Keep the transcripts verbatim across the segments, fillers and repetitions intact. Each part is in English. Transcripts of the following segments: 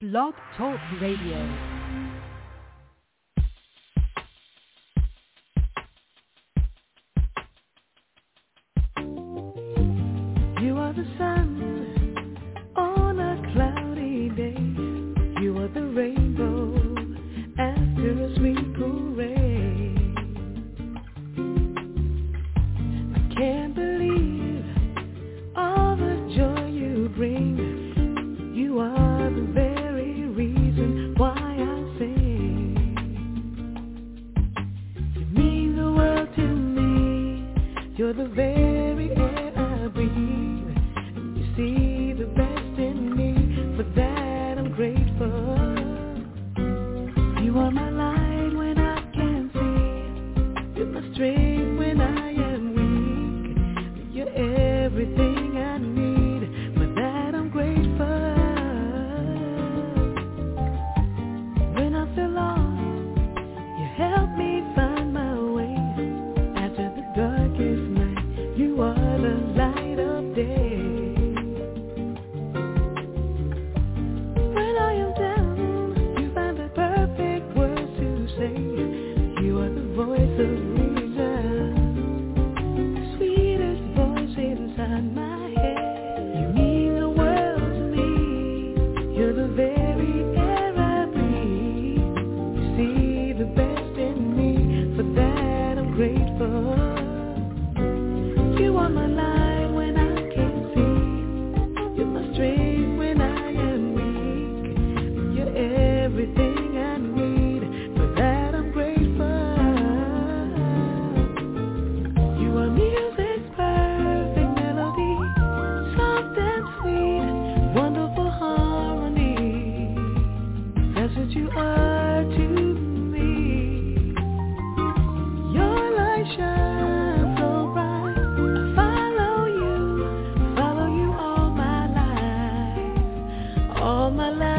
Blog Talk Radio. You are the sun on a cloudy day. You are the rainbow after a sweet cool rain. I can't believe all the joy you bring. You are the very reason why I sing. You mean the world to me. You're the very air I breathe. You see the best in me. For that I'm grateful. You are my light when I can't see. You're my strength when I am weak. You're everything I need. For that I'm grateful. When I feel lost, you help me find my way. After the darkest night, you are the light of day. When I am down, you find the perfect words to say. You are the voice of reason, the sweetest voice inside my head. You mean the world to me. You're the very air I breathe. You see the best in me. For that I'm grateful. You are my light when I can't see. You're my strength when I am weak. You're everything I need. For that I'm grateful. You are music's perfect melody, soft and sweet, wonderful harmony. That's what you are to me. Your light shines so bright. I follow you, follow you all my life, all my life.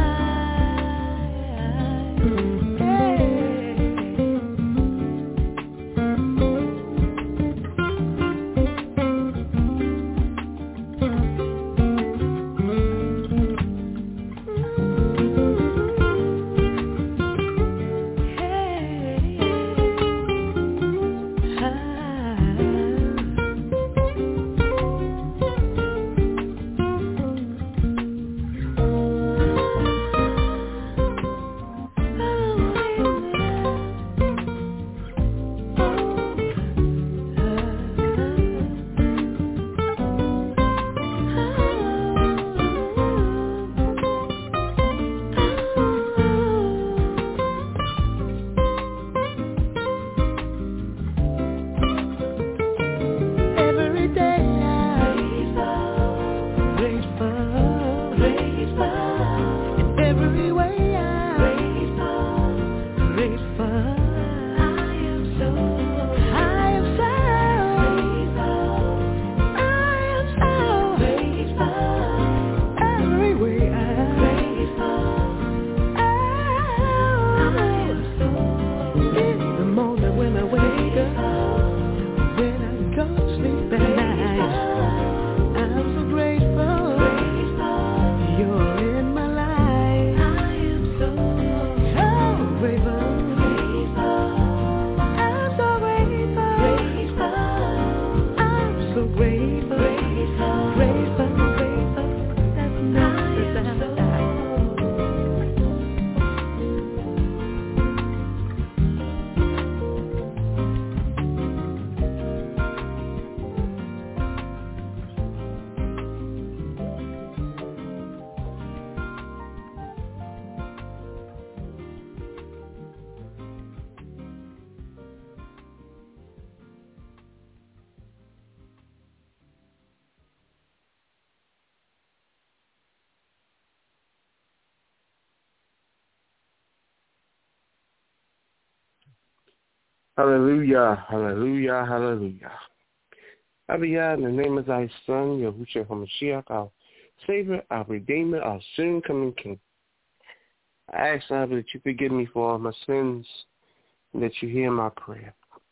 Every day I'm grateful, grateful. In every way I'm grateful. I am so, I am so grateful. I am so grateful. Every way I'm grateful. I am so, in the moment when I wake up, when I go to sleep at night, I'm so grateful. You're in my life. I am so, so grateful. I'm so grateful. I'm so grateful. Grateful, grateful. That's nice. I am so. Hallelujah, hallelujah, hallelujah. Hallelujah, in the name of thy Son, Yahushua HaMashiach, our Savior, our Redeemer, our soon-coming King. I ask, Father, that you forgive me for all my sins and that you hear my prayer.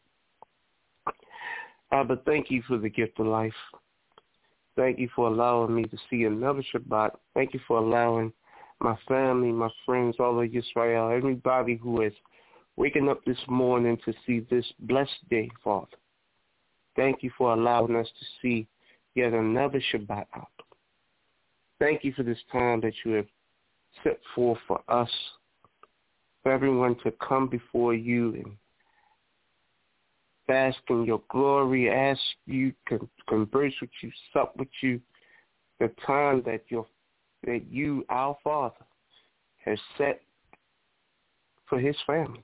Father, thank you for the gift of life. Thank you for allowing me to see another Shabbat. Thank you for allowing my family, my friends, all of Israel, everybody who is waking up this morning to see this blessed day, Father. Thank you for allowing us to see yet another Shabbat out. Thank you for this time that you have set forth for us, for everyone to come before you and bask in your glory, ask you, con- converse with you, sup with you, the time that your that you, our Father, has set for his family.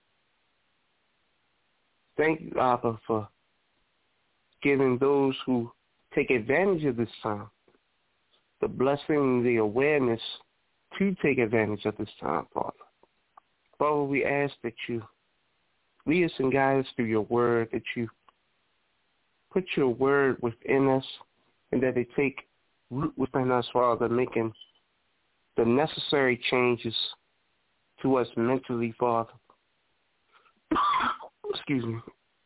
Thank you, Abba, for giving those who take advantage of this time the blessing, the awareness to take advantage of this time, Father. Father, we ask that you lead us and guide us through your word, that you put your word within us, and that it take root within us, Father, making the necessary changes to us mentally, Father. Excuse me.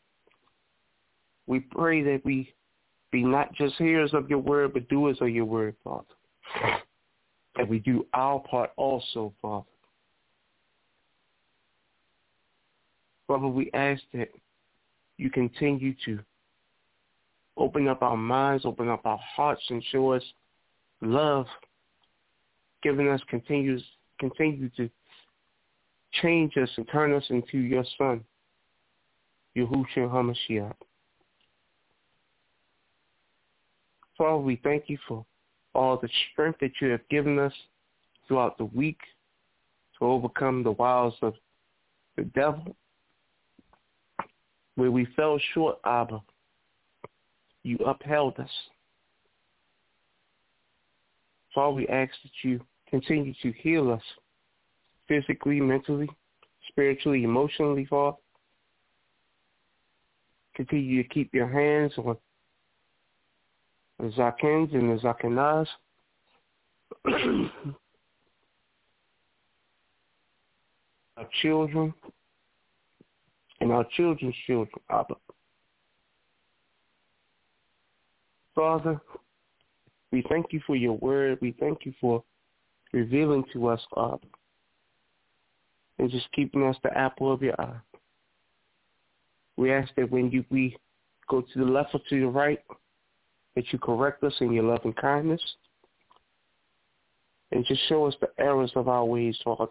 We pray that we be not just hearers of your word, but doers of your word, Father. That we do our part also, Father. Father, we ask that you continue to open up our minds, open up our hearts, and show us love, giving us continues continue to change us and turn us into your Son, Yahushua HaMashiach. Father, we thank you for all the strength that you have given us throughout the week to overcome the wiles of the devil. Where we fell short, Abba, you upheld us. Father, we ask that you continue to heal us physically, mentally, spiritually, emotionally, Father. Continue to keep your hands on the Zakins and the Zakinas. Our children and our children's children, Abba. Father, we thank you for your word. We thank you for revealing to us, Abba, and just keeping us the apple of your eye. We ask that when you, we go to the left or to the right, that you correct us in your love and kindness, and just show us the errors of our ways, Father.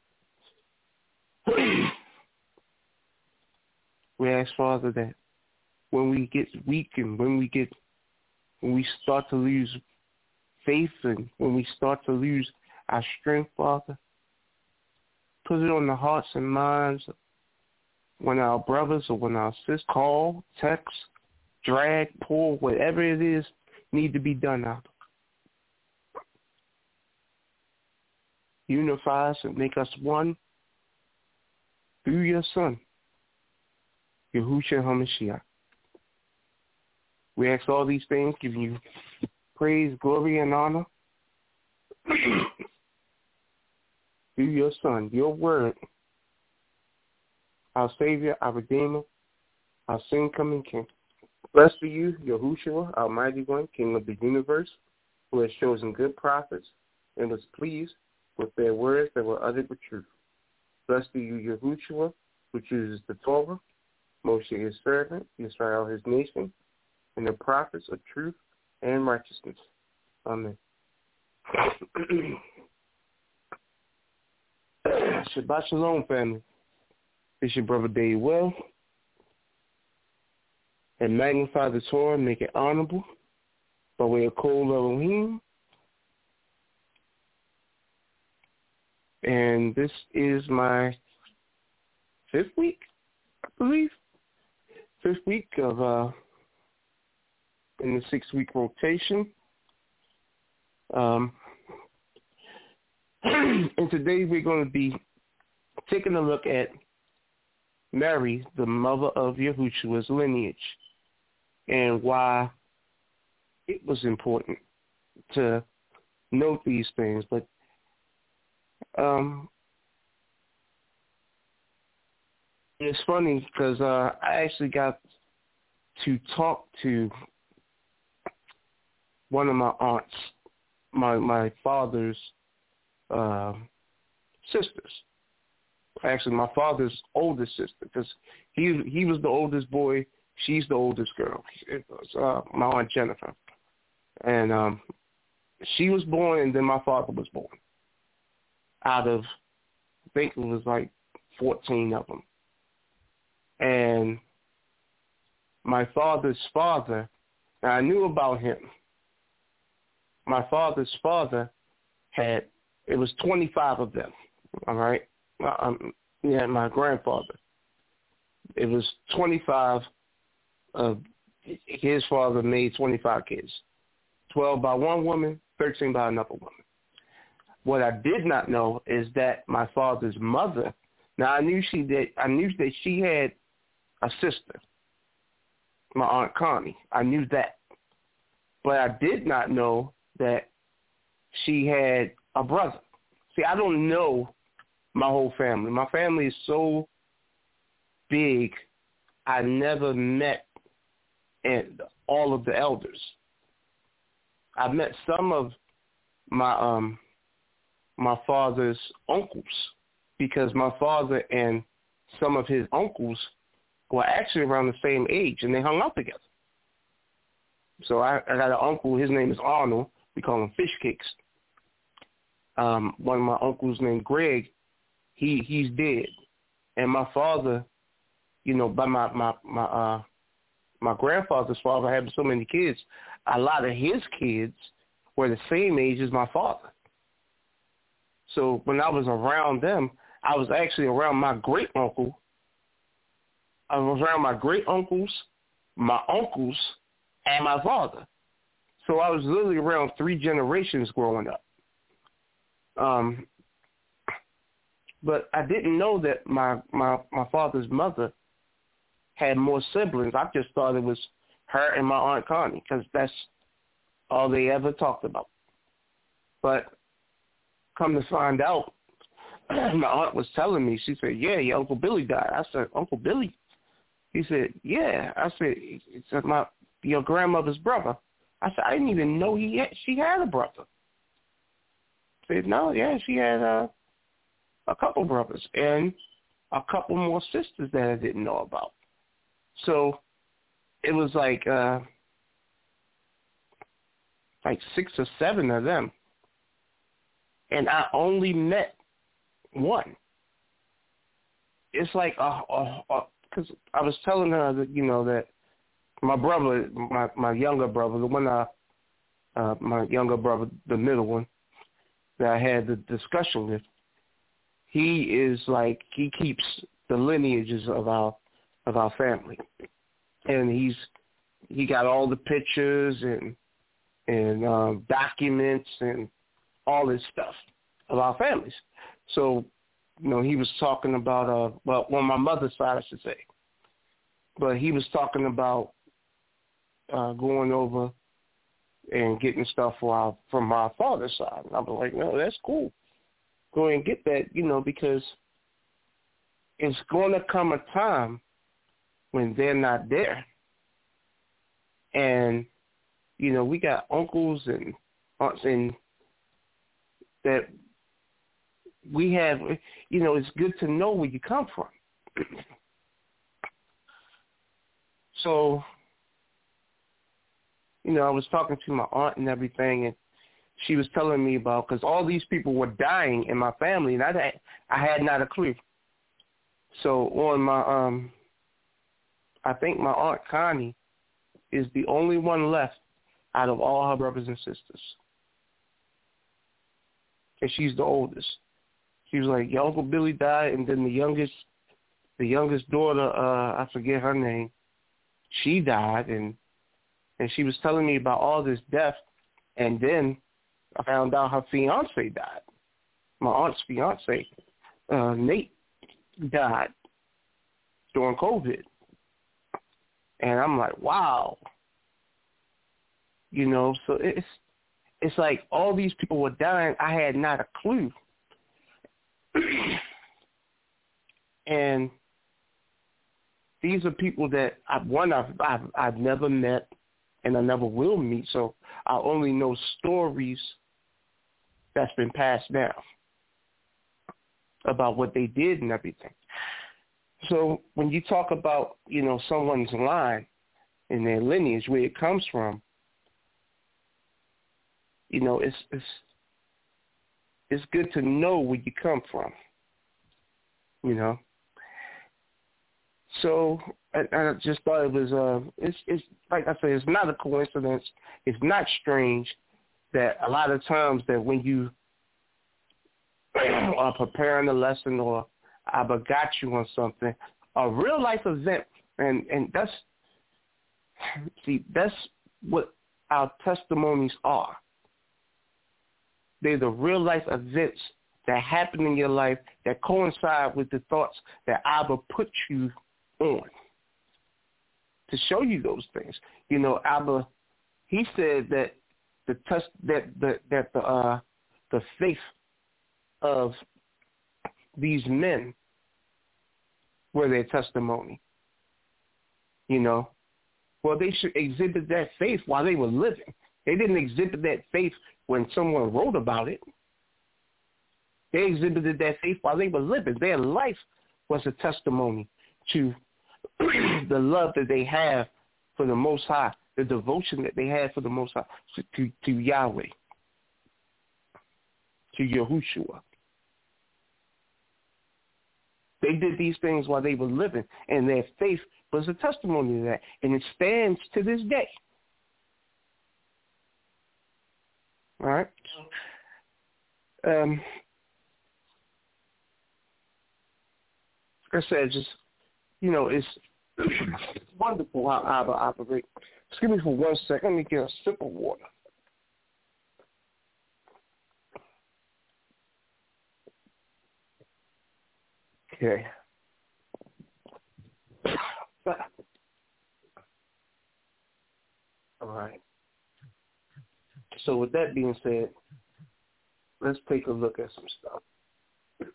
We ask, Father, that when we get weak and when we get, when we start to lose faith and when we start to lose our strength, Father, put it on the hearts and minds when our brothers or when our sisters call, text, drag, pull, whatever it is, need to be done out. Unify us and make us one through your Son, Yahushua HaMashiach. We ask all these things, giving you praise, glory, and honor through your Son, your word, our Savior, our Redeemer, our soon-coming King. Blessed be you, Yahushua, our mighty one, King of the universe, who has chosen good prophets and was pleased with their words that were uttered with truth. Blessed be you, Yahushua, who chooses the Torah, Moshe his servant, Israel his nation, and the prophets of truth and righteousness. Amen. Shabbat Shalom, family. It's your brother Dave Well. And magnify the Torah and make it honorable by way of Kol Elohim. And this is my fifth week, I believe. Fifth week of uh, in the six-week rotation. Um, and today we're going to be taking a look at Mary, the mother of Yahushua's lineage, and why it was important to note these things. But um, it's funny because uh, I actually got to talk to one of my aunts, my my father's uh, sisters. Actually, my father's oldest sister, because he he was the oldest boy. She's the oldest girl. It was uh, my Aunt Jennifer. And um, she was born, and then my father was born. Out of, I think it was like fourteen of them. And my father's father, now I knew about him. My father's father had, it was twenty-five of them, all right? Um, yeah, my grandfather. It was twenty-five of his father made twenty-five kids. twelve by one woman, thirteen by another woman. What I did not know is that my father's mother, now I knew she did, I knew that she had a sister, my Aunt Connie. I knew that. But I did not know that she had a brother. See, I don't know my whole family. My family is so big, I never met and all of the elders. I met some of my um my father's uncles, because my father and some of his uncles were actually around the same age, and they hung out together. So I, I got an uncle, his name is Arnold. We call him Fish Cakes. Um, one of my uncles named Greg, he he's dead. And my father, you know, by my my my uh my grandfather's father having so many kids, a lot of his kids were the same age as my father. So when I was around them, I was actually around my great uncle. I was around my great uncles, my uncles, and my father. So I was literally around three generations growing up. Um, but I didn't know that my, my, my father's mother had more siblings. I just thought it was her and my Aunt Connie, because that's all they ever talked about. But come to find out, my aunt was telling me, she said, yeah, your Uncle Billy died. I said, Uncle Billy? He said, yeah. I said, it's my your grandmother's brother. I said, I didn't even know he had, she had a brother. He said, no, yeah, she had uh, a couple brothers and a couple more sisters that I didn't know about. So it was like uh, like six or seven of them. And I only met one. It's like, uh, uh, uh, cause I was telling her that, you know, that my brother, my, my younger brother, the one I, uh, my younger brother, the middle one, that I had the discussion with, he is like, he keeps the lineages of our, of our family. And he's, he got all the pictures and, and, um, documents and all this stuff of our families. So, you know, he was talking about, uh, well, on my mother's side, I should say. But he was talking about uh, going over and getting stuff for our, from our father's side. And I was like, no, that's cool. Go ahead and get that, you know, because it's going to come a time when they're not there. And, you know, we got uncles and aunts and that we have, you know, it's good to know where you come from. So, you know, I was talking to my aunt and everything, and she was telling me about, because all these people were dying in my family, and I had, I had not a clue. So on my, um, I think my Aunt Connie is the only one left out of all her brothers and sisters. And she's the oldest. She was like, your Uncle Billy died, and then the youngest, the youngest daughter, uh, I forget her name, she died, and and she was telling me about all this death, and then I found out her fiance died. My aunt's fiance, uh, Nate, died during COVID, and I'm like, wow, you know. So it's it's like all these people were dying. I had not a clue. And these are people that, I, one, I've, I've, I've never met and I never will meet, so I only know stories that's been passed down. about what they did and everything. So when you talk about, you know, someone's line and their lineage, where it comes from, you know, it's it's it's good to know where you come from, you know. So I, I just thought it was, uh, it's, it's like I said, it's not a coincidence. It's not strange that a lot of times that when you are preparing a lesson or I got you on something, a real life event, and, and that's, see, that's what our testimonies are. They're the real life events that happen in your life that coincide with the thoughts that Abba put you on to show you those things. You know, Abba, he said that the test that the that the uh, the faith of these men were their testimony. You know, well, they should exhibit that faith while they were living. They didn't exhibit that faith when someone wrote about it. They exhibited that faith while they were living. Their life was a testimony to the love that they have for the Most High, the devotion that they have for the Most High, to, to Yahweh, to Yahushua. They did these things while they were living, and their faith was a testimony to that, and it stands to this day. All right? Um, like I said, just, you know, it's wonderful how Abba operates. Excuse me for one second. Let me get a sip of water. Okay. All right. So with that being said, let's take a look at some stuff.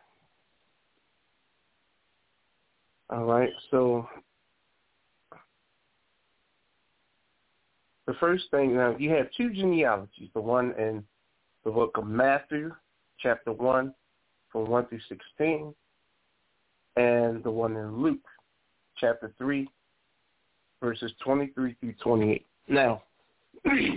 All right. So the first thing, now you have two genealogies, the one in the book of Matthew, chapter one, from one through sixteen, and the one in Luke, chapter three, verses twenty-three through twenty-eight. Now, I'm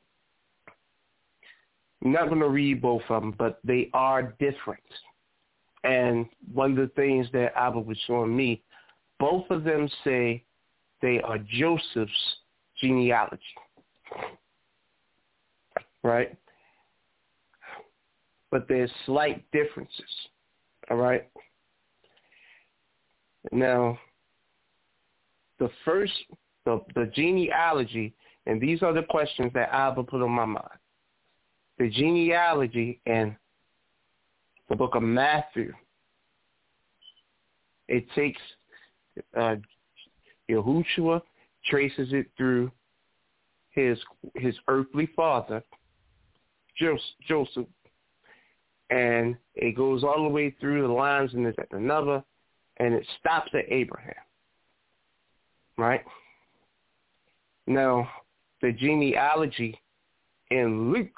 not going to read both of them, but they are different. And one of the things that Abba was showing me, both of them say they are Joseph's genealogy, right? But there's slight differences, all right? Now, the first, the, the genealogy, and these are the questions that Abba put on my mind. The genealogy in the book of Matthew, it takes uh, Yahushua, traces it through his his earthly father, Joseph, and it goes all the way through the lines and there's another, and it stops at Abraham, right? Now, the genealogy in Luke,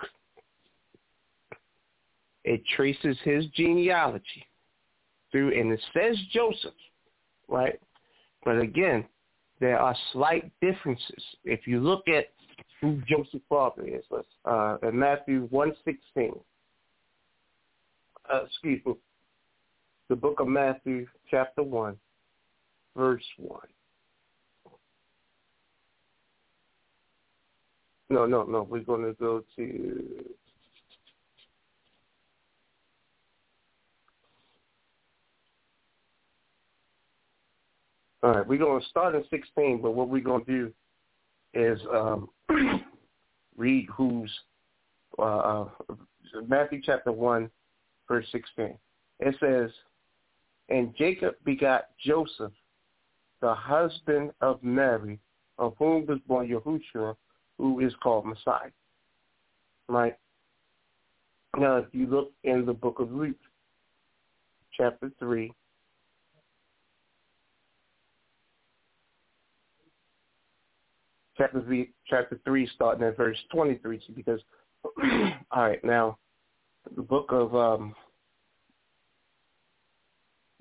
it traces his genealogy through, and it says Joseph, right? But again, there are slight differences. If you look at who Joseph's father is, let's, uh, in Matthew one sixteen, uh, excuse me, the book of Matthew, chapter one, verse one. No, no, no, we're going to go to... All right, we're going to start in sixteen, but what we're going to do is um, read who's, uh, Matthew chapter one, verse sixteen. It says, and Jacob begot Joseph, the husband of Mary, of whom was born Yahushua, who is called Messiah. Right? Now, if you look in the book of Luke, chapter three, Chapter three, chapter three, starting at verse twenty-three, because, all right, now, the book of um,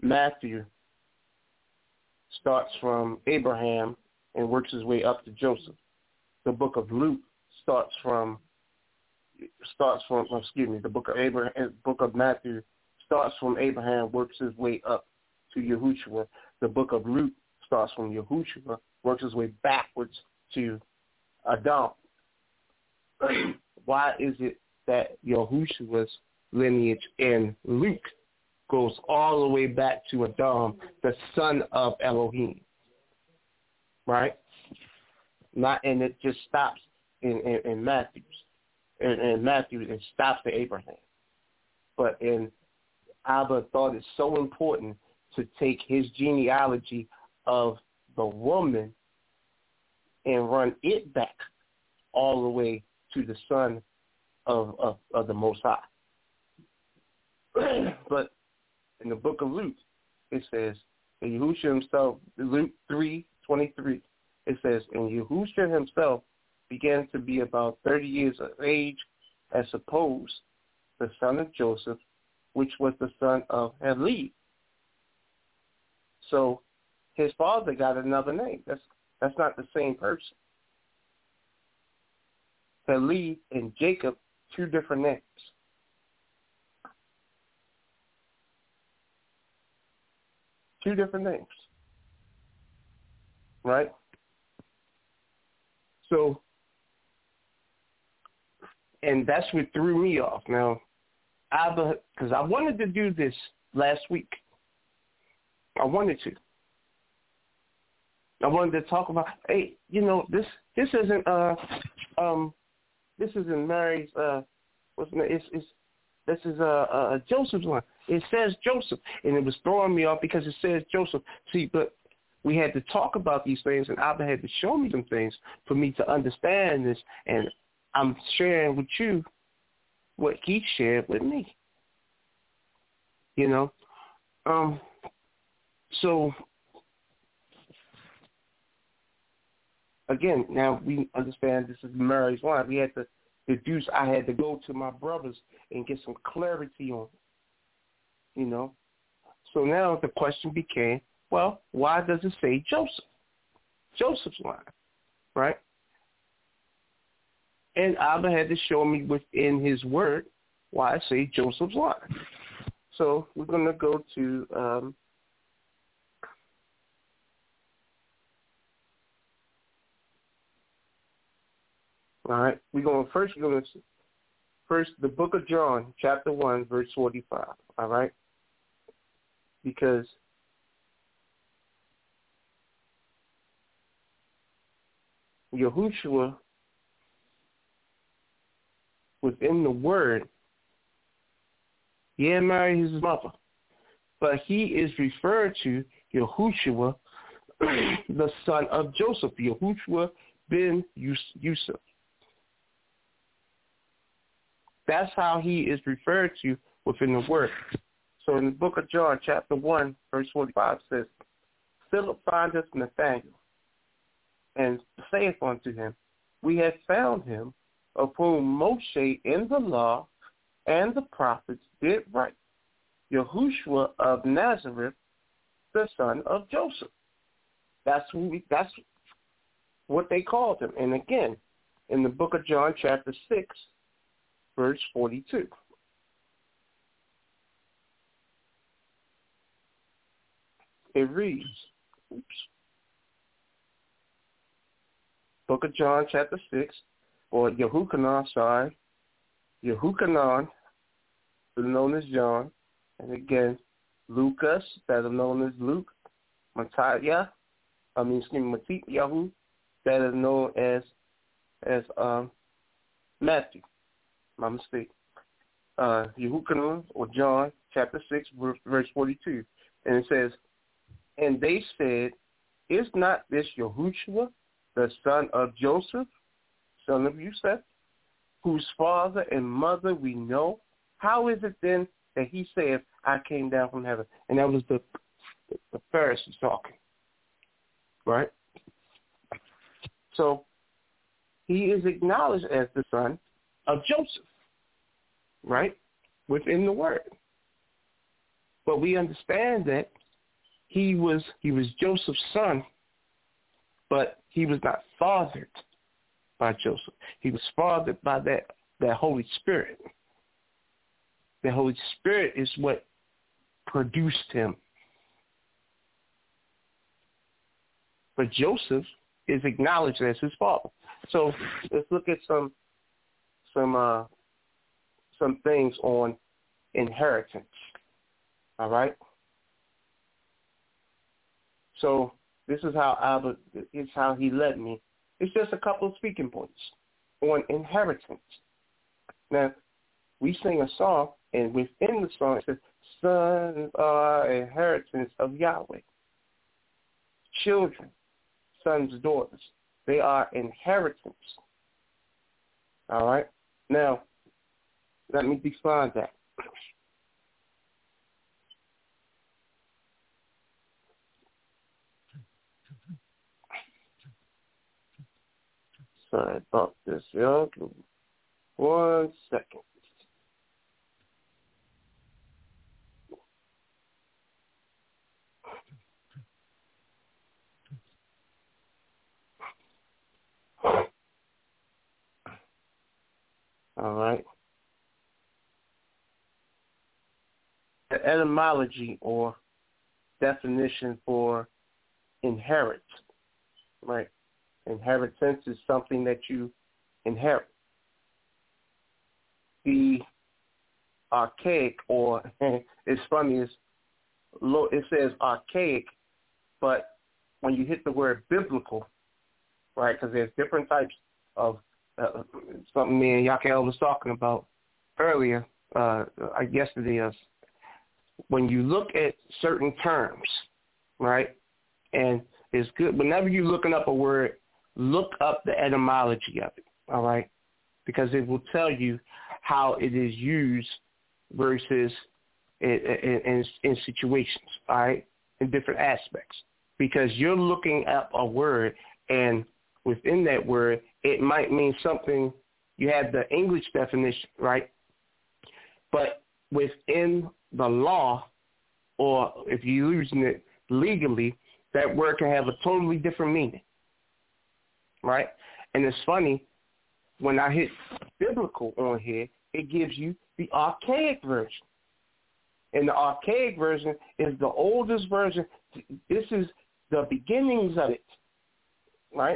Matthew starts from Abraham and works his way up to Joseph. The book of Luke starts from starts from excuse me. The book of Abraham, book of Matthew starts from Abraham, works his way up to Yahushua. The book of Luke starts from Yahushua, works his way backwards to Adam. Why is it that Yahushua's lineage in Luke goes all the way back to Adam, the son of Elohim? Right? Not, and it just stops in, in, in Matthew's. In, in Matthew, it stops at Abraham. But in Abba thought it so important to take his genealogy of the woman and run it back all the way to the son of, of, of the Most High. But in the book of Luke, it says, and Yahushua himself, Luke three twenty-three, it says, and Yahushua himself began to be about thirty years of age, as supposed the son of Joseph, which was the son of Heli. So his father got another name. That's that's not the same person. Heli and Jacob, two different names. Two different names. Right? So, and that's what threw me off. Now, Abba, because I wanted to do this last week. I wanted to. I wanted to talk about, hey, you know, this this isn't uh um this isn't Mary's uh what's the name? It's it's this is uh, uh Joseph's line. It says Joseph, and it was throwing me off because it says Joseph. See, but we had to talk about these things, and Abba had to show me some things for me to understand this, and I'm sharing with you what he shared with me. You know, um, so again, now we understand this is Mary's line. We had to deduce. I had to go to my brothers and get some clarity on it. You know, so now the question became, well, why does it say Joseph? Joseph's line, right? And Abba had to show me within his word why I say Joseph's line. So we're going to go to um, all right. We're going first. We're going to first the book of John, chapter one, verse forty-five. All right, because Yahushua within the word, yeah, married his mother, but he is referred to Yahushua, the son of Joseph, Yahushua ben Yusuf. That's how he is referred to within the word. So in the book of John, chapter one, verse forty-five says, Philip findeth Nathanael, and saith unto him, we have found him, of whom Moshe in the law and the prophets did write, Yahushua of Nazareth, the son of Joseph. That's who we, that's what they called him. And again, in the book of John, chapter six, verse forty-two. It reads, oops, book of John, chapter six, or Yehukanan, sorry, Yehukanan, known as John, and again, Lucas, that is known as Luke, Mattiah, I mean, excuse me, Matityahu, that is known as as um, Matthew. My mistake. Uh, Yehukanan, or John, chapter six, verse forty-two, and it says, and they said, is not this Yahushua, the son of Joseph, son of Yusuf, whose father and mother we know? How is it then that he saith, I came down from heaven? And that was the, the Pharisees talking, right? So he is acknowledged as the son of Joseph, right, within the word. But we understand that he was he was Joseph's son, but he was not fathered by Joseph. He was fathered by that, that Holy Spirit. The Holy Spirit is what produced him. But Joseph is acknowledged as his father. So let's look at some some uh, some things on inheritance. All right. So this is how Albert is how he led me. It's just a couple of speaking points on inheritance. Now we sing a song, and within the song it says, "Sons are inheritance of Yahweh." Children, sons, daughters, they are inheritance. All right. Now, let me define that. Sorry about this, y'all. One second. All right. The etymology or definition for inherit, right? Inheritance is something that you inherit. The archaic, or it's funny, it's, it says archaic, but when you hit the word biblical, right, because there's different types of uh, something me and Yakel was talking about earlier, uh, yesterday, uh, when you look at certain terms, right, and it's good, whenever you're looking up a word, look up the etymology of it, all right, because it will tell you how it is used versus in, in, in situations, all right, in different aspects, because you're looking up a word, and within that word, it might mean something. You have the English definition, right? But within the law, or if you're using it legally, that word can have a totally different meaning, right? And it's funny, when I hit biblical on here, it gives you the archaic version. And the archaic version is the oldest version. This is the beginnings of it, right?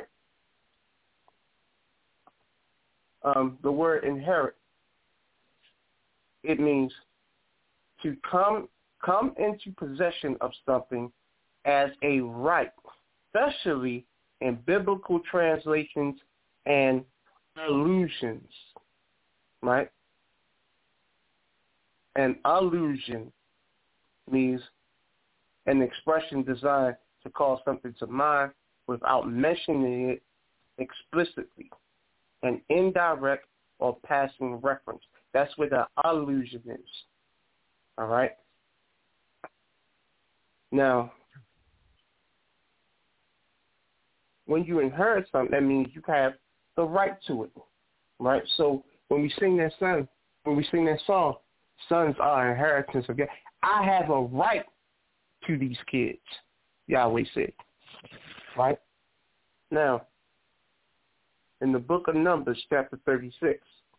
Um, the word inherit, it means to come come into possession of something as a right, especially in biblical translations and allusions, right? An allusion means an expression designed to call something to mind without mentioning it explicitly, an indirect or passing reference. That's what the allusion is, all right? Now, when you inherit something, that means you have the right to it, right? So when we sing that song, when we sing that song, sons are inheritance of God, I have a right to these kids, Yahweh said, right? Now, in the book of Numbers, chapter thirty-six,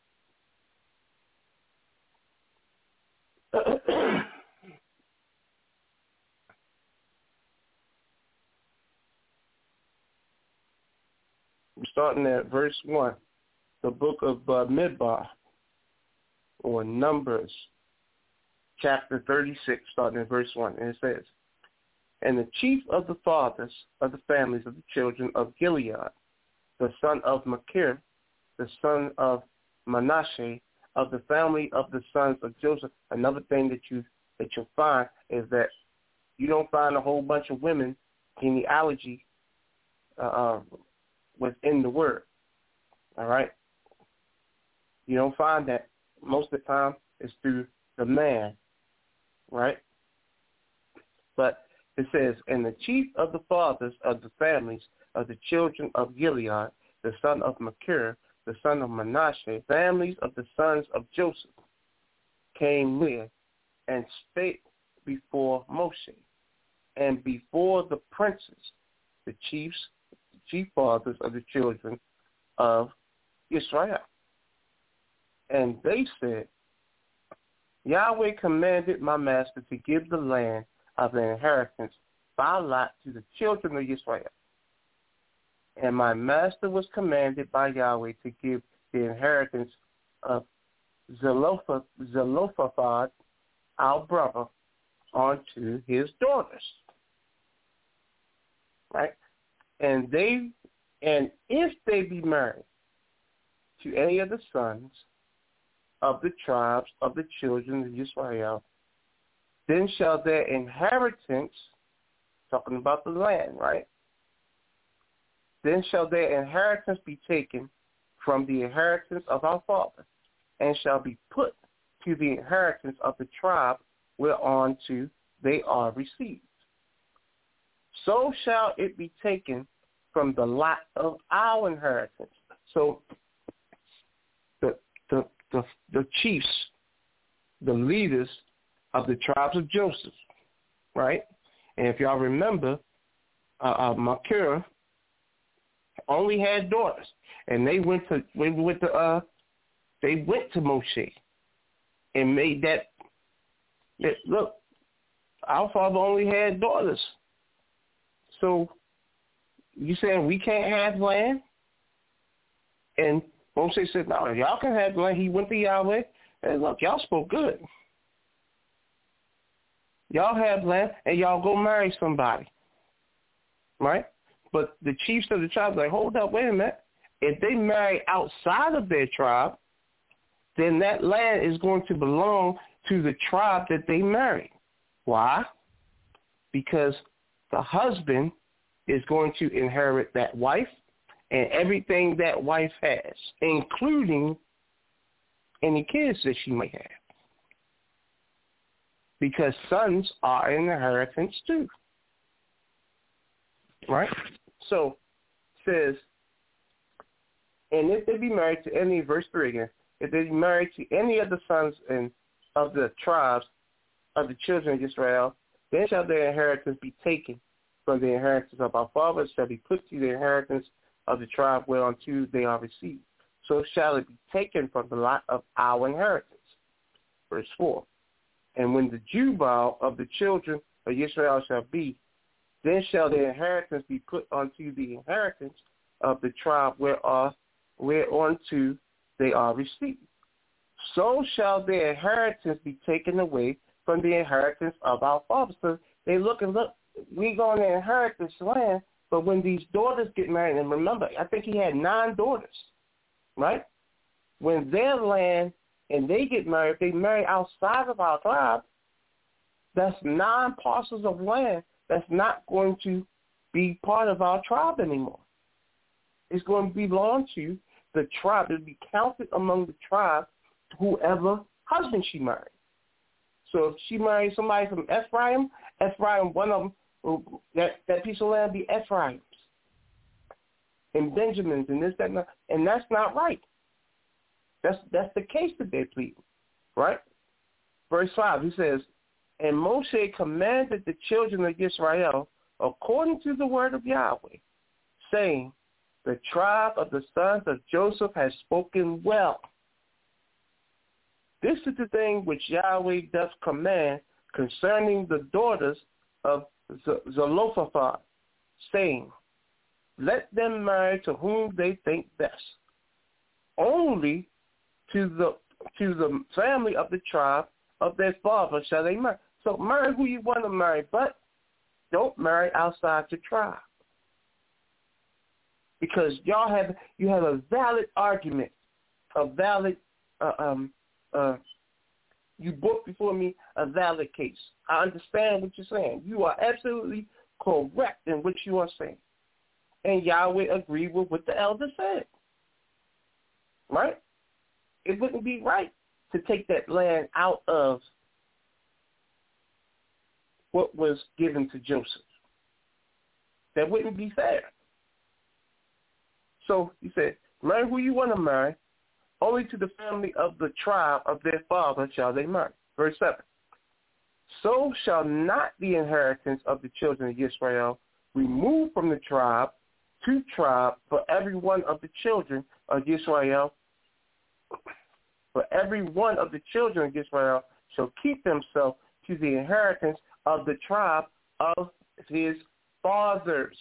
we're starting at verse one, the book of uh, Midbar, or Numbers, chapter thirty-six, starting at verse one, and it says, "And the chief of the fathers of the families of the children of Gilead, the son of Machir, the son of Manasseh, of the family of the sons of Joseph." Another thing that you that you'll find is that you don't find a whole bunch of women genealogy uh, within the word. All right, you don't find that. Most of the time, it's through the man, right? But it says, "And the chief of the fathers of the families of the children of Gilead, the son of Machir, the son of Manasseh, families of the sons of Joseph, came near and spake before Moshe and before the princes, the chiefs, the chief fathers of the children of Israel. And they said, Yahweh commanded my master to give the land of the inheritance by lot to the children of Israel. And my master was commanded by Yahweh to give the inheritance of Zelophehad, our brother, onto his daughters. Right? And they, and if they be married to any of the sons of the tribes of the children of Israel, then shall their inheritance, talking about the land, right? Then shall their inheritance be taken from the inheritance of our father, and shall be put to the inheritance of the tribe whereunto they are received. So shall it be taken from the lot of our inheritance. So the the the, the chiefs, the leaders of the tribes of Joseph, right? And if y'all remember, uh, uh, Machir only had daughters, and they went to went with the uh, they went to Moshe and made that, that look. Our father only had daughters, so you saying we can't have land? And Moshe said, "No, y'all can have land." He went to Yahweh and look, y'all spoke good. Y'all have land, and y'all go marry somebody, right? But the chiefs of the tribe like, hold up, wait a minute. If they marry outside of their tribe, then that land is going to belong to the tribe that they married. Why? Because the husband is going to inherit that wife and everything that wife has, including any kids that she may have. Because sons are an inheritance too. Right? So, it says, and if they be married to any, verse three again, if they be married to any of the sons and of the tribes of the children of Israel, then shall their inheritance be taken from the inheritance of our fathers, shall be put to the inheritance of the tribe whereunto they are received. So shall it be taken from the lot of our inheritance. Verse four. And when the Jubile of the children of Israel shall be, then shall their inheritance be put unto the inheritance of the tribe whereof, whereunto they are received. So shall their inheritance be taken away from the inheritance of our fathers. So they look and look, we're going to inherit this land, but when these daughters get married, and remember, I think he had nine daughters, right? When their land and they get married, if they marry outside of our tribe, that's nine parcels of land that's not going to be part of our tribe anymore. It's going to belong to the tribe. It'll be counted among the tribe, whoever husband she married. So if she married somebody from Ephraim, Ephraim, one of them, that, that piece of land be Ephraim's and Benjamin's and this, that, and that. And that's not right. That's that's the case that they're pleading, right? Verse five, he says, and Moshe commanded the children of Israel according to the word of Yahweh, saying, the tribe of the sons of Joseph has spoken well. This is the thing which Yahweh doth command concerning the daughters of Zelophehad, saying, let them marry to whom they think best. Only to the to the family of the tribe of their father shall they marry. So marry who you want to marry, but don't marry outside your tribe. Because y'all have you have a valid argument, a valid uh, um uh you brought before me a valid case. I understand what you're saying. You are absolutely correct in what you are saying. And Yahweh agreed with what the elder said. Right? It wouldn't be right to take that land out of what was given to Joseph. That wouldn't be fair. So he said, marry who you want to marry, only to the family of the tribe of their father shall they marry. Verse seven. So shall not the inheritance of the children of Israel remove from the tribe to tribe for every one of the children of Israel. For every one of the children of Israel shall keep himself to the inheritance of the tribe of his fathers.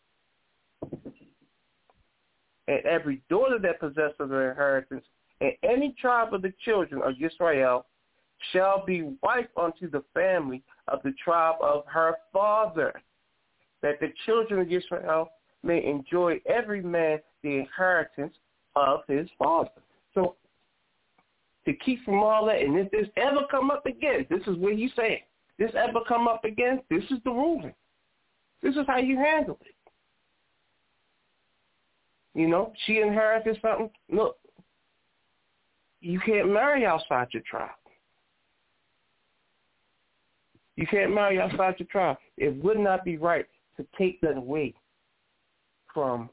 And every daughter that possesses an inheritance in any tribe of the children of Israel shall be wife unto the family of the tribe of her father, that the children of Israel may enjoy every man the inheritance of his father. So to keep from all that, and if this ever come up again, this is what he's saying. This ever come up again, this is the ruling. This is how you handle it. You know, she inherited something. Look, you can't marry outside your tribe. You can't marry outside your tribe. It would not be right to take that away from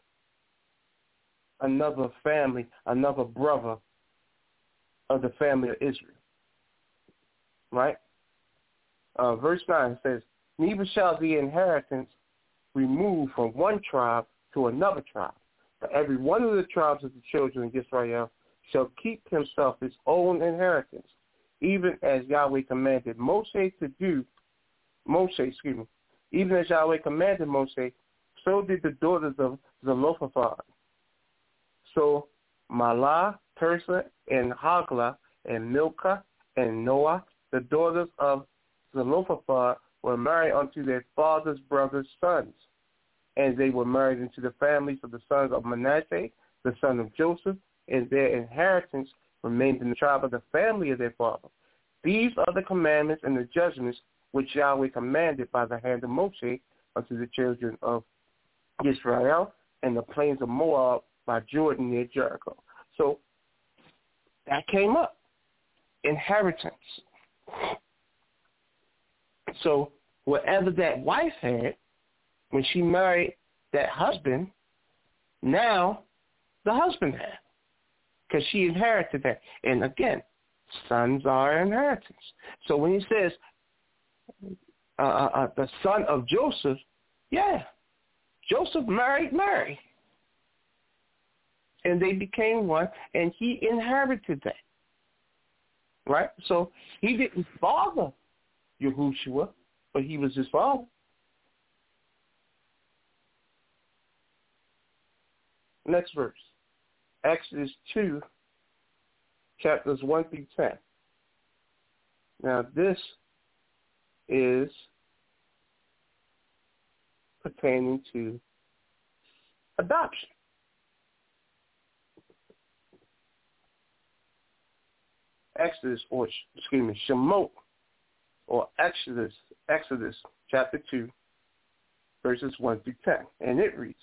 another family, another brother of the family of Israel. Right? Uh, verse nine says, neither shall the inheritance remove from one tribe to another tribe. For every one of the tribes of the children of Israel shall keep himself his own inheritance, even as Yahweh commanded Moshe to do. Moshe, excuse me. Even as Yahweh commanded Moshe, so did the daughters of Zelophehad. So Mahlah, Tirzah, and Haglah, and Milcah, and Noah, the daughters of Zelophehad, were married unto their father's brother's sons. And they were married into the families of the sons of Manasseh, the son of Joseph, and their inheritance remained in the tribe of the family of their father. These are the commandments and the judgments which Yahweh commanded by the hand of Moshe unto the children of Israel and the plains of Moab by Jordan near Jericho. So that came up. Inheritance. So whatever that wife had, when she married that husband, now the husband had, because she inherited that. And again, sons are inheritance. So when he says uh, uh, the son of Joseph, yeah, Joseph married Mary. And they became one, and he inherited that. Right? So he didn't father Yahushua, but he was his father. Next verse, Exodus two, chapters one through ten. Now this is pertaining to adoption. Exodus, or excuse me, Shemot, or Exodus, Exodus chapter two, verses one through ten. And it reads,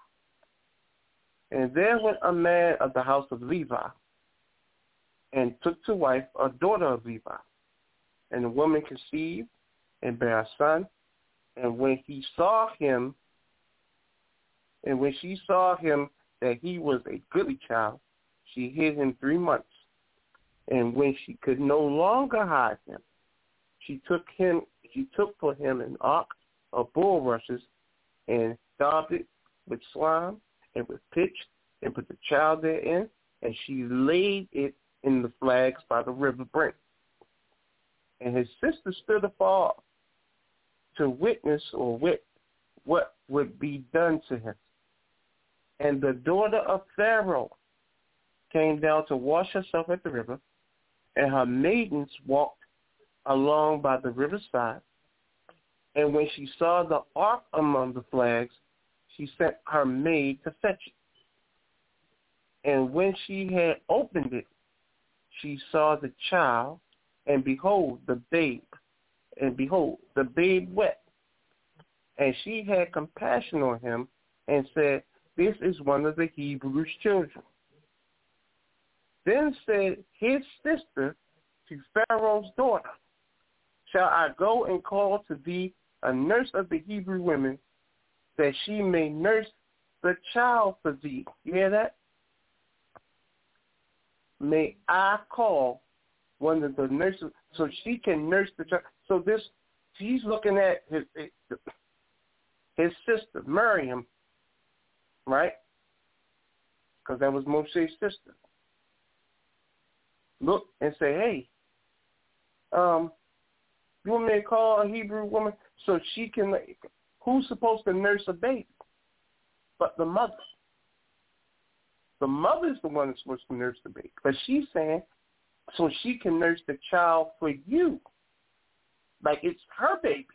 and there went a man of the house of Levi, and took to wife a daughter of Levi. And the woman conceived and bare a son. And when he saw him, and when she saw him that he was a goodly child, she hid him three months. And when she could no longer hide him, she took him. She took for him an ark of bulrushes, and daubed it with slime and with pitch, and put the child therein, and she laid it in the flags by the river brink. And his sister stood afar to witness or wit what would be done to him. And the daughter of Pharaoh came down to wash herself at the river, and her maidens walked along by the riverside. And when she saw the ark among the flags, she sent her maid to fetch it. And when she had opened it, she saw the child, and behold, the babe, and behold, the babe wept. And she had compassion on him, and said, this is one of the Hebrews' children. Then said his sister to Pharaoh's daughter, shall I go and call to thee a nurse of the Hebrew women, that she may nurse the child for thee? You hear that? May I call one of the nurses? so she can nurse the child. So this, she's looking at his his sister, Miriam, right? Because that was Moshe's sister. Look and say, hey, um, you want me to call a Hebrew woman so she can, who's supposed to nurse a baby? But the mother. The mother's the one that's supposed to nurse the baby. But she's saying, so she can nurse the child for you. Like it's her baby.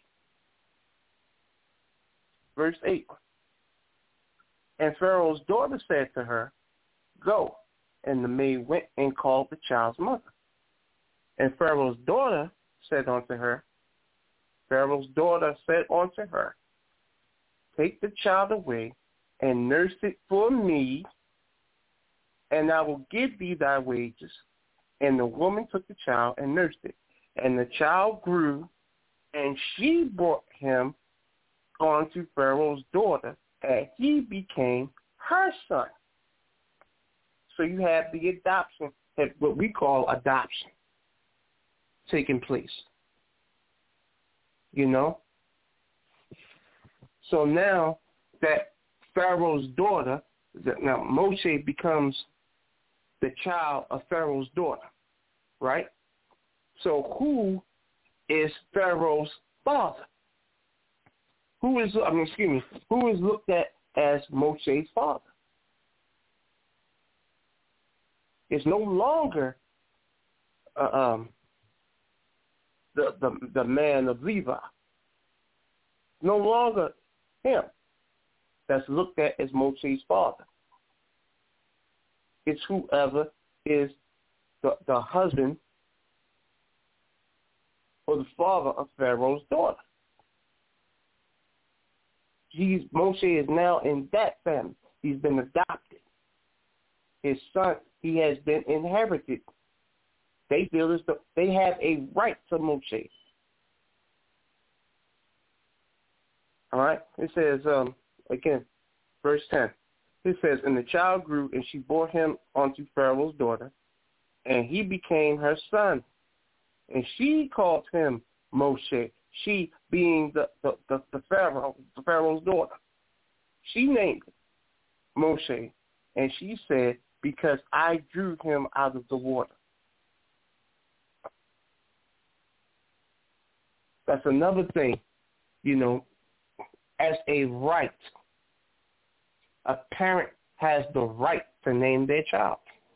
Verse eight. And Pharaoh's daughter said to her, go. And the maid went and called the child's mother. And Pharaoh's daughter said unto her, Pharaoh's daughter said unto her, take the child away and nurse it for me, and I will give thee thy wages. And the woman took the child and nursed it. And the child grew, and she brought him unto Pharaoh's daughter, and he became her son. So you have the adoption, what we call adoption, taking place. You know? So now that Pharaoh's daughter, now Moshe becomes the child of Pharaoh's daughter, right? So who is Pharaoh's father? Who is, I mean, excuse me, who is looked at as Moshe's father? It's no longer uh, um, the, the the man of Levi. No longer him that's looked at as Moshe's father. It's whoever is the, the husband or the father of Pharaoh's daughter. He's, Moshe is now in that family. He's been adopted. His son, he has been inherited. They feel as though they have a right to Moshe. All right? It says, um, again, verse ten. It says, and the child grew, and she bore him unto Pharaoh's daughter, and he became her son. And she called him Moshe, she being the, the, the, the Pharaoh, the Pharaoh's daughter. She named it Moshe, and she said, because I drew him out of the water. That's another thing, you know, as a right. A parent has the right to name their child.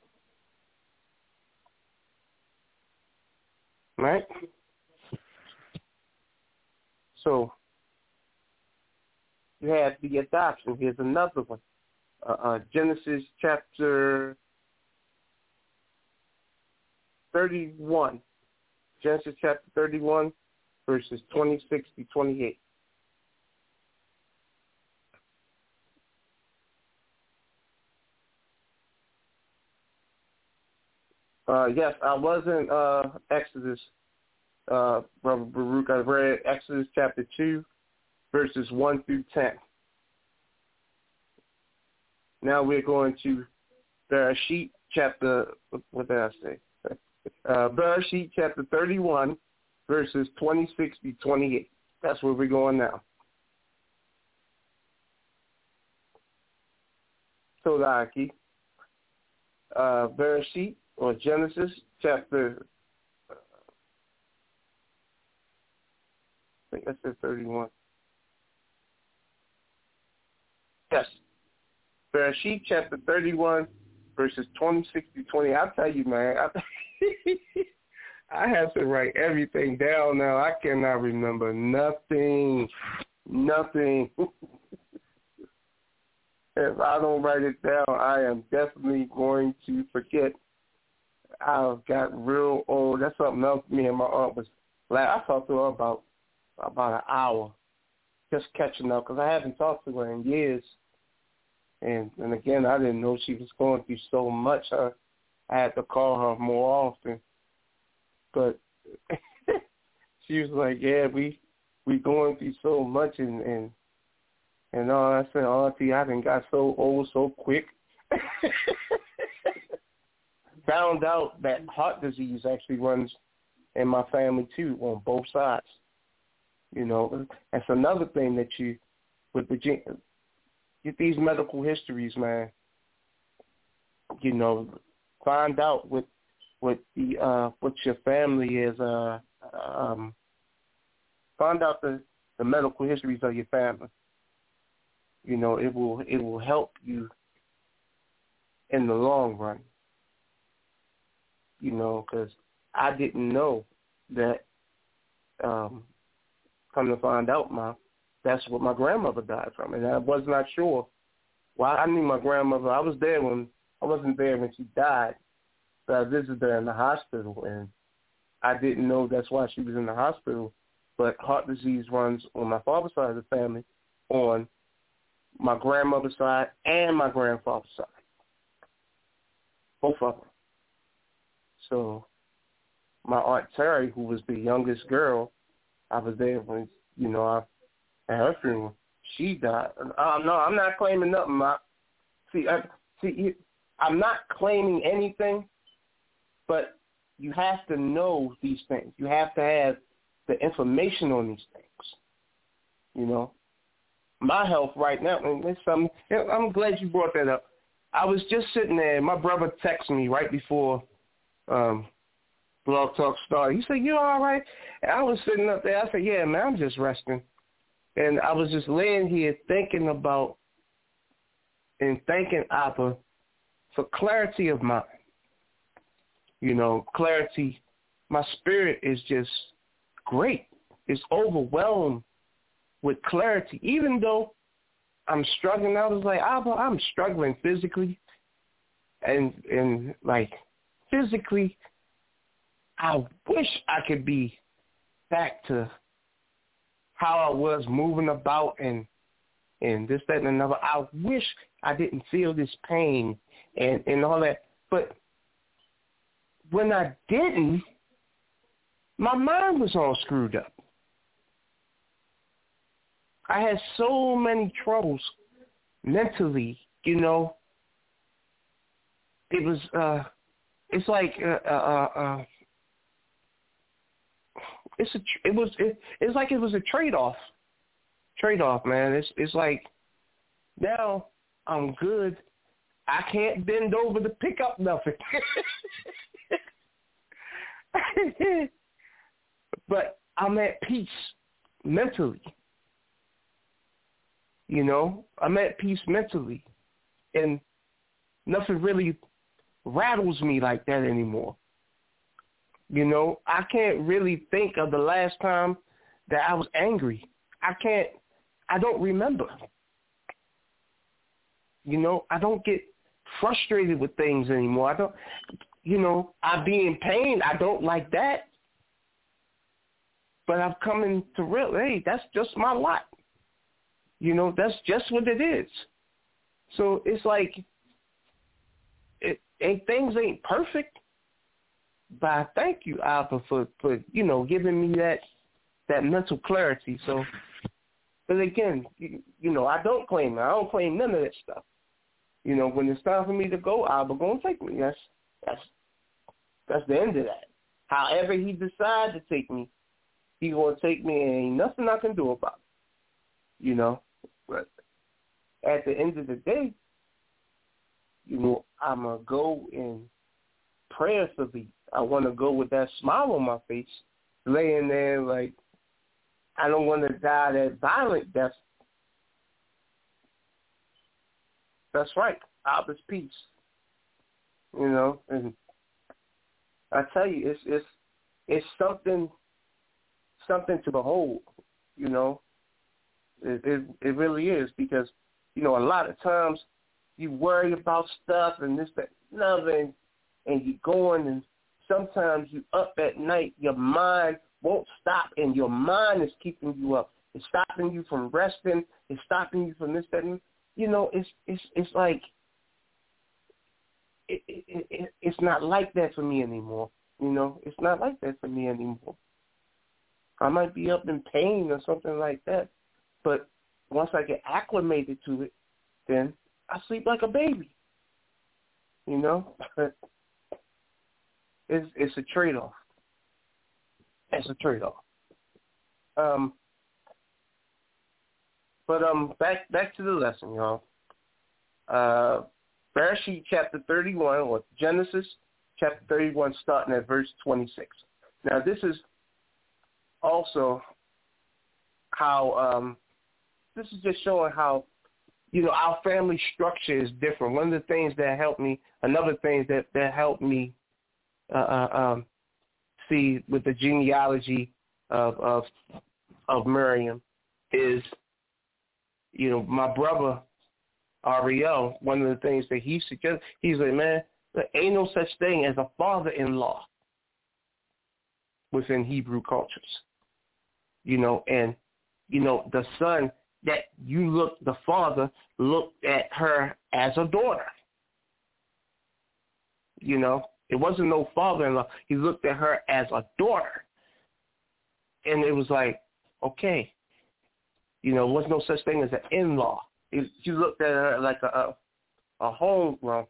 Right? So you have the adoption. Here's another one. Uh, uh, Genesis chapter thirty-one. Genesis chapter thirty-one, verses twenty-six to twenty-eight. Uh, yes, I was in uh, Exodus, uh, Brother Baruch. I read Exodus chapter two, verses one through ten. Now we're going to Bereshit chapter, what did I say? Uh, Bereshit chapter thirty-one, verses twenty-six to twenty-eight. That's where we're going now. Todaki. Uh, Bereshit, or Genesis chapter, uh, I think I said thirty-one. Yes. Bereshit chapter thirty-one, verses twenty-six to twenty. I'll tell you, man, I, I have to write everything down now. I cannot remember nothing, nothing. If I don't write it down, I am definitely going to forget. I've got real old. That's something else me and my aunt was, like, I talked to her about, about an hour, just catching up, because I haven't talked to her in years. And and again, I didn't know she was going through so much. I, I had to call her more often. But she was like, yeah, we we going through so much. And, and, and all I said, Auntie, I done got so old so quick. Found out that heart disease actually runs in my family too, on both sides. You know, that's another thing that you, with the, get these medical histories, man. You know, find out what, what the, uh, what your family is, uh, um, find out the, the medical histories of your family. You know, it will, it will help you in the long run. You know, because I didn't know that, um, come to find out, my that's what my grandmother died from, and I was not sure why. I knew my grandmother. I was there when I wasn't there when she died, but I visited her in the hospital, and I didn't know that's why she was in the hospital. But heart disease runs on my father's side of the family, on my grandmother's side and my grandfather's side, both of them. So my Aunt Terry, who was the youngest girl, I was there when, you know, I, at her funeral, she died. Uh, no, I'm not claiming nothing. I, see, I, see, I'm not claiming anything, but you have to know these things. You have to have the information on these things. You know, my health right now, and it's something, I'm glad you brought that up. I was just sitting there, my brother texted me right before um, Blog Talk started. He said, "You all right?" And I was sitting up there. I said, "Yeah, man, I'm just resting." And I was just laying here thinking about and thanking Abba for clarity of mind. You know, clarity. My spirit is just great. It's overwhelmed with clarity. Even though I'm struggling, I was like, Abba, I'm struggling physically. And, and like, physically, I wish I could be back to how I was moving about and and this, that, and another. I wish I didn't feel this pain and, and all that. But when I didn't, my mind was all screwed up. I had so many troubles mentally, you know. It was, uh, it's like, uh, uh, uh, It's a, it was, it, it's like it was a trade-off, trade-off, man. It's, it's like now I'm good. I can't bend over to pick up nothing, but I'm at peace mentally. You know, I'm at peace mentally, and nothing really rattles me like that anymore. You know, I can't really think of the last time that I was angry. I can't, I don't remember. You know, I don't get frustrated with things anymore. I don't, you know, I be in pain. I don't like that. But I've come into real, hey, that's just my lot. You know, that's just what it is. So it's like, it, and things ain't perfect, but I thank you, Alpha, for, for, you know, giving me that, that mental clarity. So, but again, you, you know, I don't claim it. I don't claim none of that stuff. You know, when it's time for me to go, Alpha gonna take me. That's, that's, that's the end of that. However he decides to take me, he gonna take me, and ain't nothing I can do about it. You know, but at the end of the day, you know, I'm going to go in prayerfully. I want to go with that smile on my face, laying there like, I don't want to die that violent death. That's right. Abba's peace. You know, and I tell you, it's it's it's something something to behold, you know. It, it it really is, because, you know, a lot of times you worry about stuff and this, that, and other, and, and you're going, and sometimes you up at night, your mind won't stop, and your mind is keeping you up. It's stopping you from resting. It's stopping you from this, that, and, you know, it's it's it's like, it, it, it it's not like that for me anymore. You know, it's not like that for me anymore. I might be up in pain or something like that, but once I get acclimated to it, then I sleep like a baby. You know, it's it's a trade-off. It's a trade-off. Um, but um, back back to the lesson, y'all. Uh, Bereshit chapter thirty-one, or Genesis chapter thirty-one, starting at verse twenty-six. Now, this is also how um, this is just showing how, you know, our family structure is different. One of the things that helped me, another thing that, that helped me uh, uh, um, see with the genealogy of, of of Miriam is, you know, my brother Ariel, one of the things that he suggested, he's like, man, there ain't no such thing as a father-in-law within Hebrew cultures. You know, and, you know, the son that you look, the father looked at her as a daughter. You know, it wasn't no father-in-law. He looked at her as a daughter. And it was like, okay, you know, there was no such thing as an in-law. It, he looked at her like a, a, a home, well,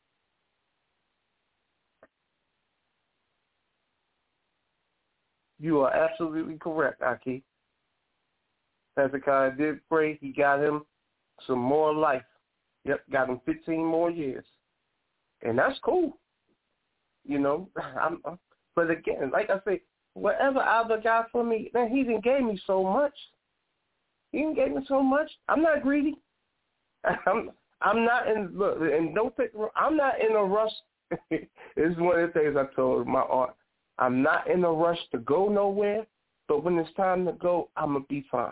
you are absolutely correct, Aki. Hezekiah did pray. He got him some more life. Yep, got him fifteen more years. And that's cool. You know, I'm, I'm, but again, like I say, whatever Abba got for me, man, he didn't give me so much. He didn't give me so much. I'm not greedy. I'm I'm not in, look, and don't think, I'm not in a rush. This is one of the things I told my aunt. I'm not in a rush to go nowhere, but when it's time to go, I'm going to be fine.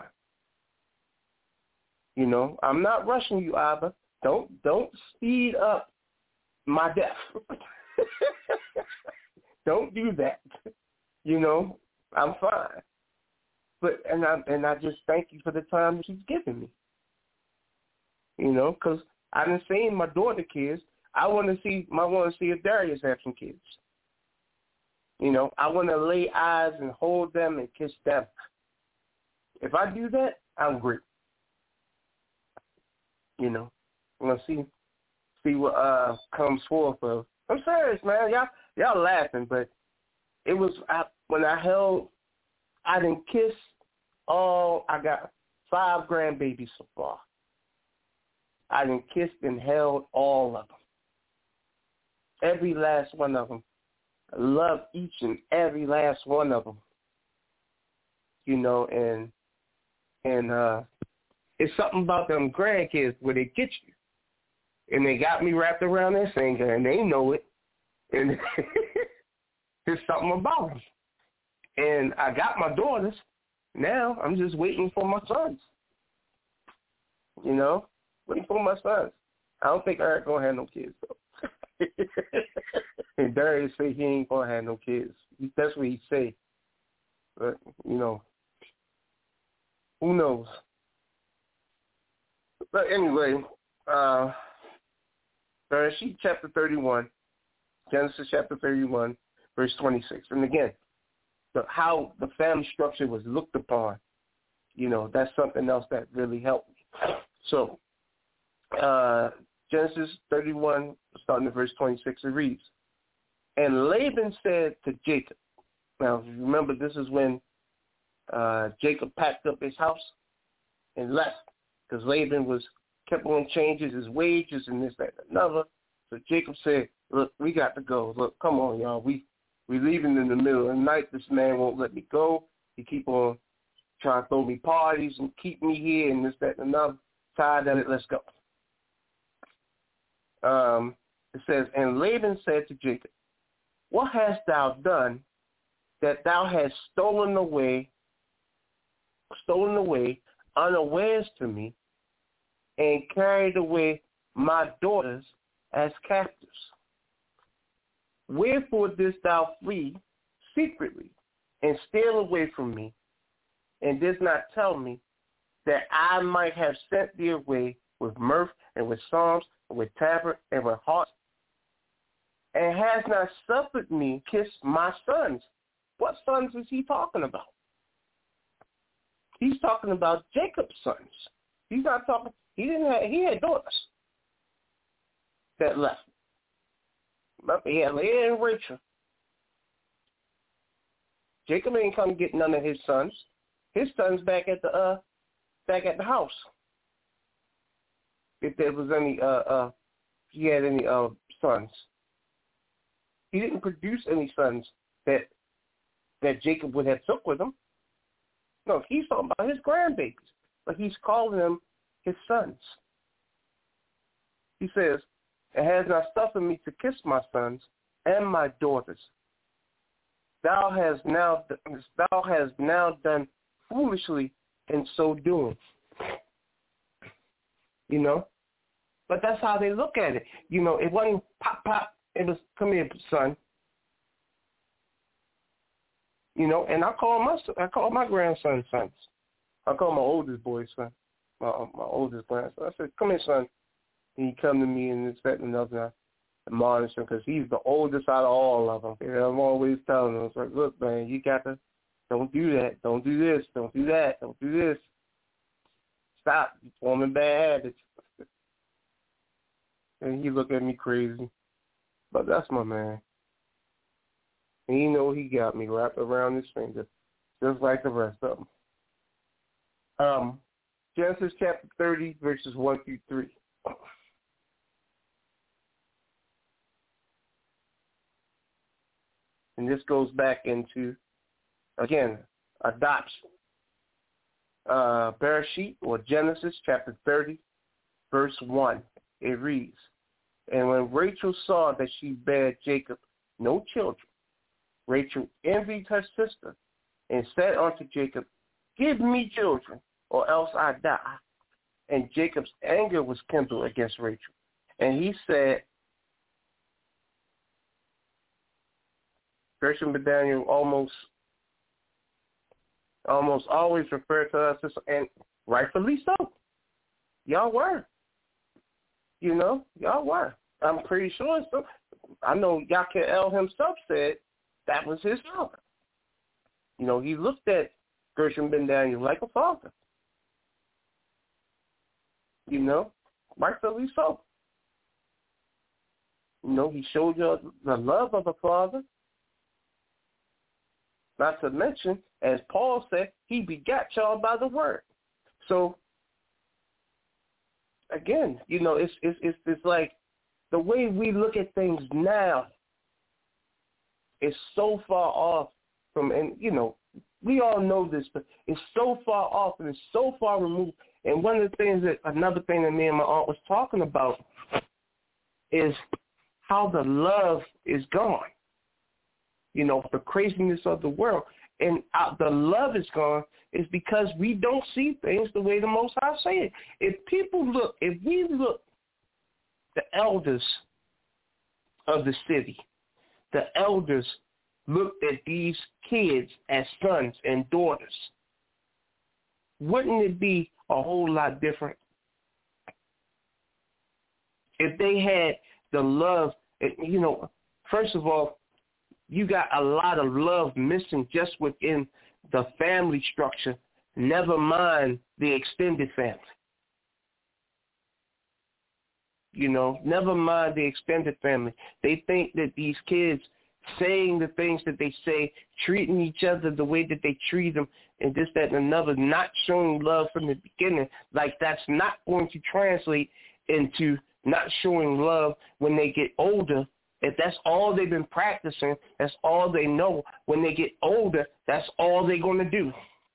You know, I'm not rushing you, Abba. Don't, don't speed up my death. Don't do that. You know, I'm fine. But, and I, and I just thank you for the time that she's given me. You know, because I done seen my daughter kids. I want to see, I want to see if Darius have some kids. You know, I want to lay eyes and hold them and kiss them. If I do that, I'm great. You know, I'm gonna see see what uh comes forth of. I'm serious, man. Y'all y'all laughing, but it was I, when I held, I didn't kiss all. I got five grandbabies so far. I didn't kissed and held all of them. Every last one of them. I love each and every last one of them. You know, and and uh, it's something about them grandkids where they get you. And they got me wrapped around their finger, and they know it. And there's something about them. And I got my daughters. Now I'm just waiting for my sons. You know, waiting for my sons. I don't think Eric gonna have no kids though. And Darius say he ain't gonna have no kids. That's what he say. But you know, who knows? But anyway, uh, Bereshit chapter thirty-one, Genesis chapter thirty-one, verse twenty-six. And again, the, how the family structure was looked upon, you know, that's something else that really helped me. So, uh, Genesis thirty-one, starting at verse twenty-six, it reads, and Laban said to Jacob, now remember this is when uh, Jacob packed up his house and left, because Laban was kept on changing his wages and this, that, and another. So Jacob said, look, we got to go. Look, come on, y'all. We we leaving in the middle of the night. This man won't let me go. He keep on trying to throw me parties and keep me here and this, that, and another. Tired of it. Let's go. Um, it says, and Laban said to Jacob, what hast thou done that thou hast stolen away, stolen away unawares to me, and carried away my daughters as captives? Wherefore didst thou flee secretly and steal away from me, and didst not tell me, that I might have sent thee away with mirth and with psalms and with tabret and with harps, and has not suffered me kiss my sons? What sons is he talking about? He's talking about Jacob's sons. He's not talking. He didn't have. He had daughters that left. He had Leah and Rachel. Jacob ain't come get none of his sons. His sons back at the uh back at the house. If there was any uh uh he had any uh sons. He didn't produce any sons that that Jacob would have took with him. No, he's talking about his grandbabies, but he's calling them his sons. He says, "It has not suffered me to kiss my sons and my daughters. Thou hast now, thou hast now done foolishly in so doing." You know, but that's how they look at it. You know, it wasn't pop pop. It was, "Come here, son." You know, and I call my I call my grandson sons. I call my oldest boy son, my my oldest grandson. I said, "Come here, son." And he come to me and this, that, and another. Admonish him because he's the oldest out of all of them. And I'm always telling him, it's like, "Look, man, you got to, don't do that. Don't do this. Don't do that. Don't do this. Stop. You're forming bad habits." And he look at me crazy. But that's my man. And you know he got me wrapped around his finger, just like the rest of them. Um, Genesis chapter thirty, verses one through three. And this goes back into, again, adoption. Uh, Bereshit, or Genesis chapter thirty, verse one. It reads, "And when Rachel saw that she bare Jacob no children, Rachel envied her sister and said unto Jacob, Give me children, or else I die. And Jacob's anger was kindled against Rachel. And he said," Gershom Ben Daniel almost almost always referred to us as, and rightfully so. Y'all were. You know, y'all were. I'm pretty sure so. I know Yakel himself said that was his father. You know, he looked at Gershom Ben Daniel like a father. You know, rightfully so. You know, he showed you the love of a father. Not to mention, as Paul said, he begat y'all by the word. So, again, you know, it's it's it's, it's like the way we look at things now is so far off from, and you know, we all know this, but it's so far off and it's so far removed. And one of the things that, another thing that me and my aunt was talking about is how the love is gone. You know, the craziness of the world. And uh, the love is gone is because we don't see things the way the Most High say it. If people look, if we look, the elders of the city, the elders looked at these kids as sons and daughters, wouldn't it be a whole lot different if they had the love? You know, first of all, you got a lot of love missing just within the family structure, never mind the extended family. You know, never mind the extended family. They think that these kids saying the things that they say, treating each other the way that they treat them, and this, that, and another, not showing love from the beginning, like that's not going to translate into not showing love when they get older. If that's all they've been practicing, that's all they know. When they get older, that's all they're going to do.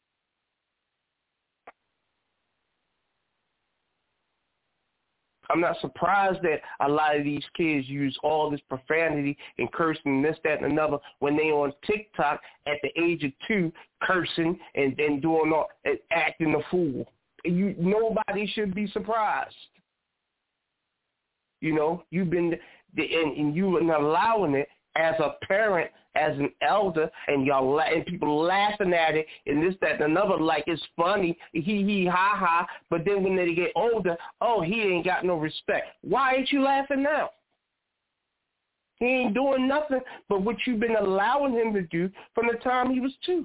I'm not surprised that a lot of these kids use all this profanity and cursing, this, that, and another, when they on TikTok at the age of two, cursing and then doing all, and acting a fool. You, nobody should be surprised. You know, you've been, and, and you were allowing it as a parent, as an elder, and y'all and people laughing at it, and this, that, and another, like it's funny, hee hee ha ha. But then when they get older, oh, he ain't got no respect. Why ain't you laughing now? He ain't doing nothing but what you've been allowing him to do from the time he was two.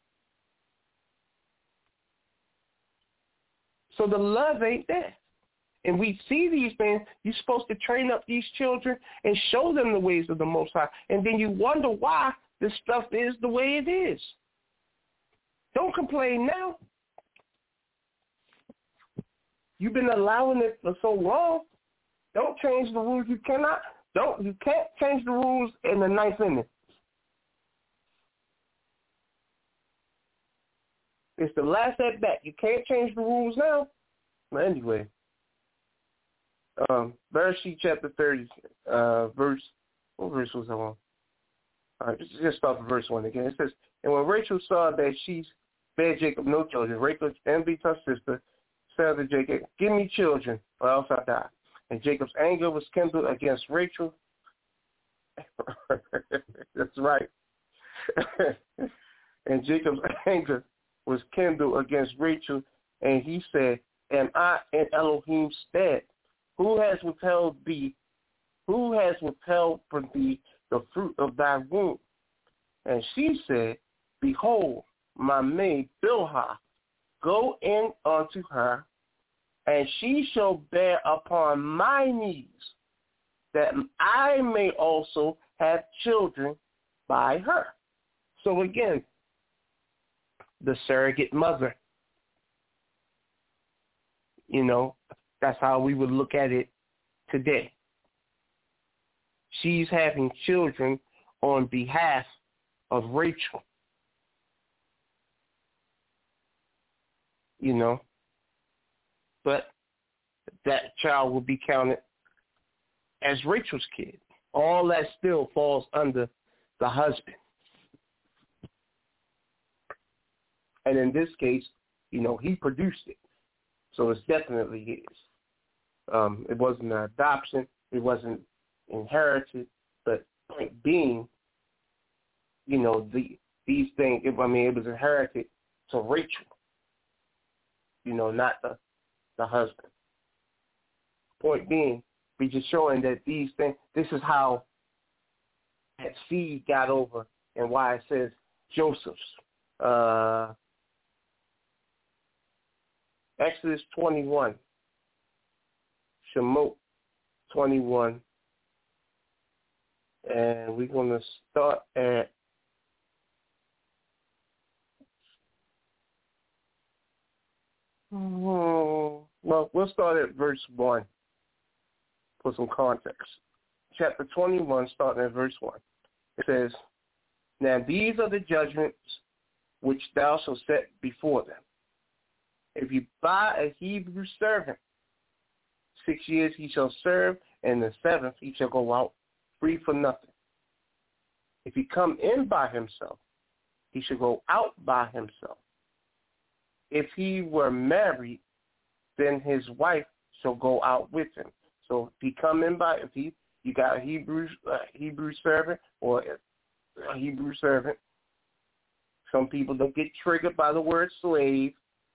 So the love ain't there. And we see these things, you're supposed to train up these children and show them the ways of the Most High. And then you wonder why This stuff is the way it is. Don't complain now. You've been allowing it for so long. Don't change the rules. You cannot. Don't. You can't change the rules in the ninth inning. It's the last at bat. You can't change the rules now. But anyway, um, Bereshit chapter thirty, uh, verse. What verse was I on? All right, just start with verse one again. It says, "And when Rachel saw that she bare Jacob no children, Rachel envied her sister, said to Jacob, 'Give me children, or else I die.' And Jacob's anger was kindled against Rachel." That's right. And Jacob's anger was kindled against Rachel, and he said, "Am I in Elohim's stead? Who has withheld thee? Who has withheld from thee the fruit of thy womb?" And she said, "Behold, my maid Bilhah, go in unto her, and she shall bear upon my knees, that I may also have children by her." So again, the surrogate mother. You know, that's how we would look at it today. She's having children on behalf of Rachel. You know, but that child will be counted as Rachel's kid. All that still falls under the husband. And in this case, you know, he produced it. So it's definitely his. Um, it wasn't an adoption. It wasn't inherited. But point being, you know, the these things, I mean, it was inherited to Rachel. You know, not the, the husband. Point being, we just showing that these things, this is how that seed got over and why it says Joseph's. Uh, Exodus twenty-one, Shemot twenty-one, and we're going to start at well, we'll start at verse one for some context. Chapter twenty-one, starting at verse one. It says, "Now these are the judgments which thou shalt set before them. If you buy a Hebrew servant, six years he shall serve, and the seventh he shall go out free for nothing. If he come in by himself, he shall go out by himself. If he were married, then his wife shall go out with him." So if he come in by, if he you got a Hebrew uh, Hebrew servant or a Hebrew servant, some people don't get triggered by the word slave.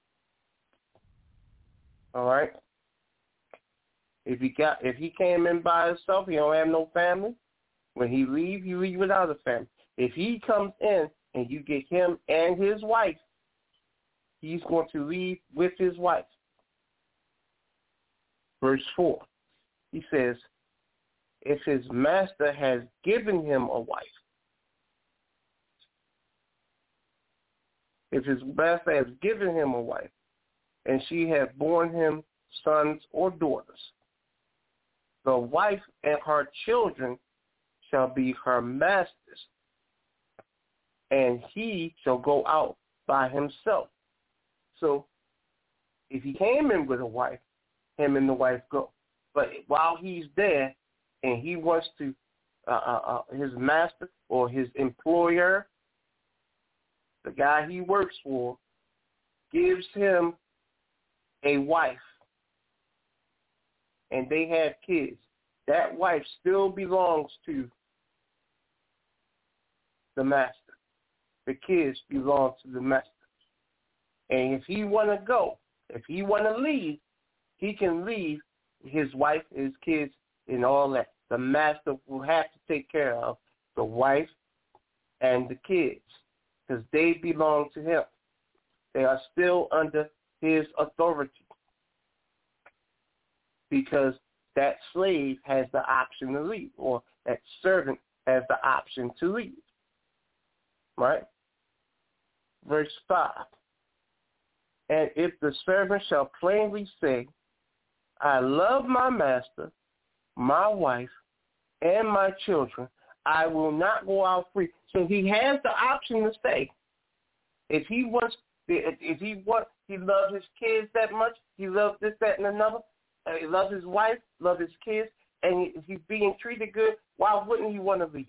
All right. If he got, if he came in by himself, he don't have no family. When he leave, he leave without a family. If he comes in and you get him and his wife, he's going to leave with his wife. Verse four, he says, "If his master has given him a wife, if his master has given him a wife, and she hath borne him sons or daughters, the wife and her children shall be her master's, and he shall go out by himself." So if he came in with a wife, him and the wife go. But while he's there and he wants to, uh, uh, uh, his master or his employer, the guy he works for, gives him a wife, and they have kids, that wife still belongs to the master. The kids belong to the master. And if he want to go, if he want to leave, he can leave his wife, his kids, and all that. The master will have to take care of the wife and the kids because they belong to him. They are still under his authority because that slave has the option to leave, or that servant has the option to leave. right? Verse five. And if the servant shall plainly say, I love my master, my wife, and my children, I will not go out free. So he has the option to stay. If he wants, if he wants, he loves his kids that much, he loves this, that, and another, uh, he loves his wife, loves his kids, and if he's being treated good, why wouldn't he want to leave?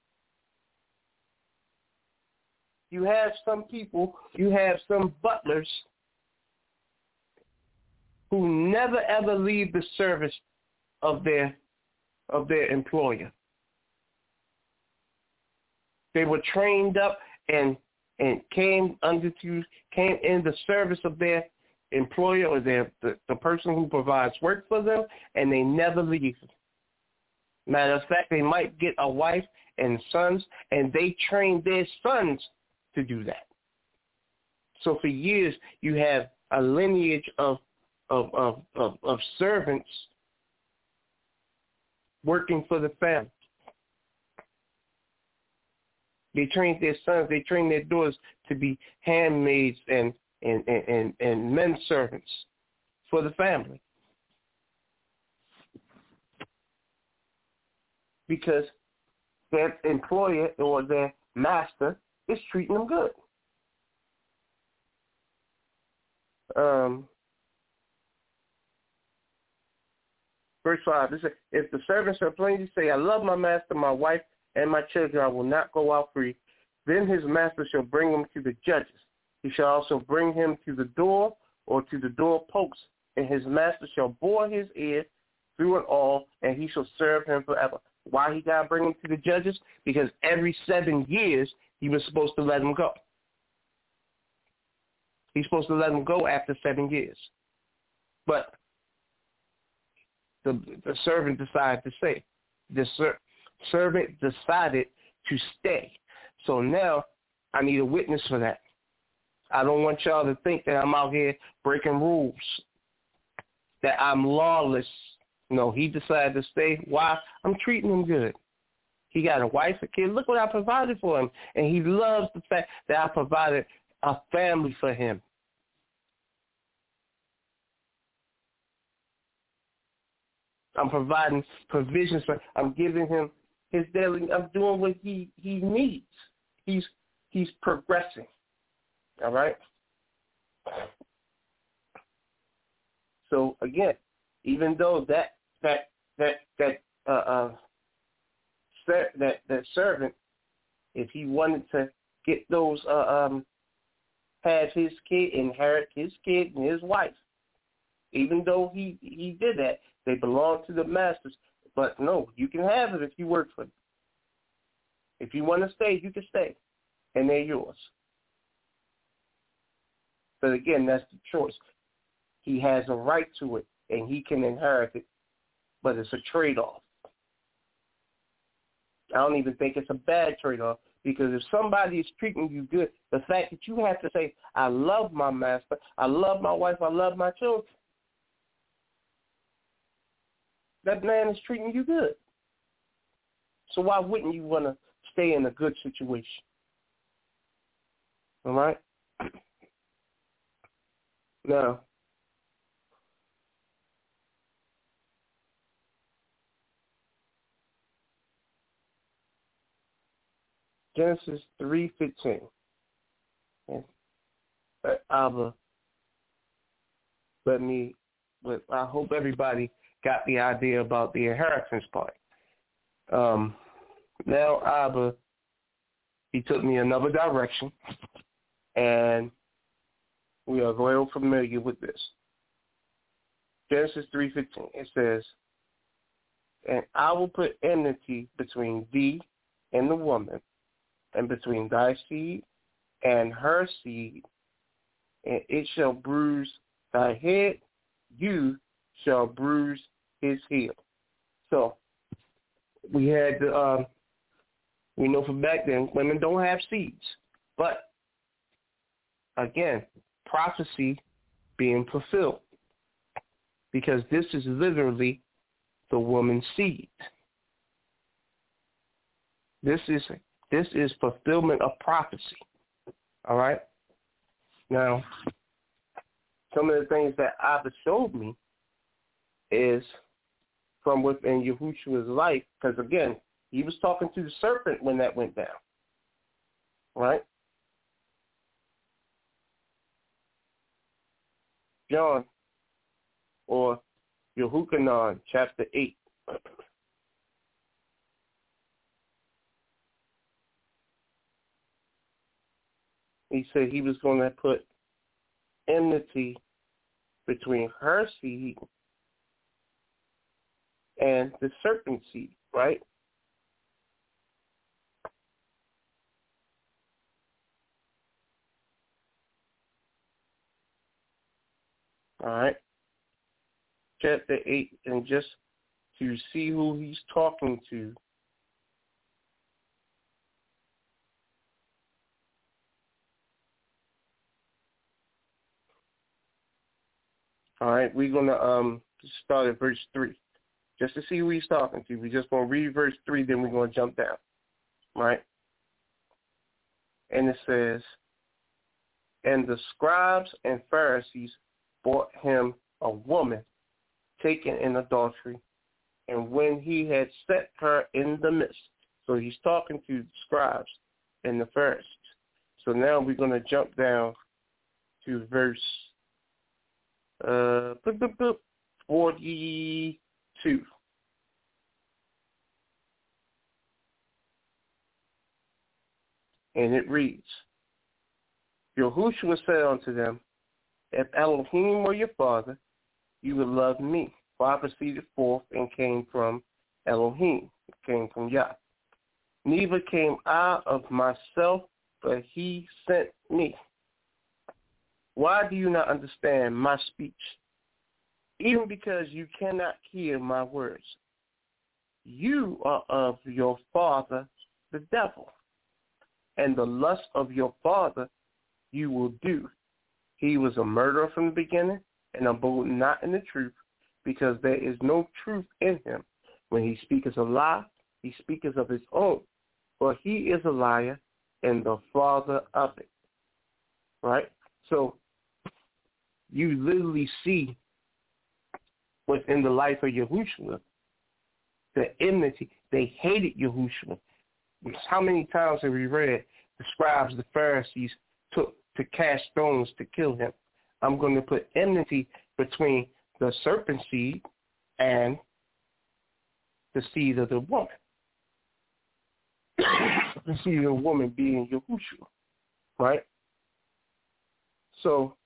You have some people, you have some butlers who never ever leave the service of their of their employer. They were trained up and and came under to came in the service of their employer or their the, the person who provides work for them, and they never leave. Matter of fact, they might get a wife and sons, and they train their sons to do that. So for years, you have a lineage of of of of, of servants working for the family. They train their sons, they train their daughters to be handmaids and and, and, and, and men servants for the family. Because their employer or their master is treating them good. Um, verse five, it says, if the servants shall plainly say, I love my master, my wife, and my children, I will not go out free, then his master shall bring him to the judges. He shall also bring him to the door or to the door post, and his master shall bore his ear through it all, and he shall serve him forever. Why he got to bring him to the judges? Because every seven years he was supposed to let him go. He's supposed to let him go after seven years. But the, the servant decided to stay. The ser- servant decided to stay. So now I need a witness for that. I don't want y'all to think that I'm out here breaking rules, that I'm lawless. No, he decided to stay. Why? I'm treating him good. He got a wife, a kid. Look what I provided for him. And he loves the fact that I provided a family for him. I'm providing provisions for him. I'm giving him his daily, I'm doing what he, he needs. He's he's progressing. All right? So again, even though that that that that uh, uh ser- that that servant, if he wanted to get those uh, um have his kid, inherit his kid and his wife, even though he he did that, they belong to the masters. But no, you can have it if you work for them. If you want to stay, you can stay, and they're yours. But again, that's the choice. He has a right to it, and he can inherit it, but it's a trade-off. I don't even think it's a bad trade-off, because if somebody is treating you good, the fact that you have to say, I love my master, I love my wife, I love my children, that man is treating you good. So why wouldn't you want to stay in a good situation? All right? Now, Genesis three fifteen. And Abba, let me, but I hope everybody got the idea about the inheritance part. Um, now Abba, he took me another direction, and we are well familiar with this. Genesis three fifteen, it says, and I will put enmity between thee and the woman, and between thy seed and her seed, and it shall bruise thy head, you shall bruise his heel. So we had, uh, we know from back then, women don't have seeds. But, again, prophecy being fulfilled. Because this is literally the woman's seed. This is This is fulfillment of prophecy. All right? Now, some of the things that Abba showed me is from within Yahushua's life, because, again, he was talking to the serpent when that went down. Right? John, or Yehukanan, chapter eight. He said he was going to put enmity between her seed and the serpent seed, right? All right. Chapter eight, and just to see who he's talking to. All right, we're going to um start at verse three, just to see who he's talking to. We're just going to read verse three, then we're going to jump down, right? And it says, and the scribes and Pharisees brought him a woman taken in adultery, and when he had set her in the midst. So he's talking to the scribes and the Pharisees. So now we're going to jump down to verse uh, forty-two. And it reads, Yahushua said unto them, if Elohim were your father, you would love me. For I proceeded forth and came from Elohim, came from Yah. Neither came I of myself, but he sent me. Why do you not understand my speech? Even because you cannot hear my words. You are of your father, the devil, and the lust of your father you will do. He was a murderer from the beginning, and abode not in the truth, because there is no truth in him. When he speaketh a lie, he speaketh of his own, for he is a liar and the father of it. Right? So you literally see within the life of Yahushua the enmity. They hated Yahushua. How many times have we read the scribes, the Pharisees took to cast stones to kill him? I'm going to put enmity between the serpent seed and the seed of the woman. The seed of the woman being Yahushua, right? So,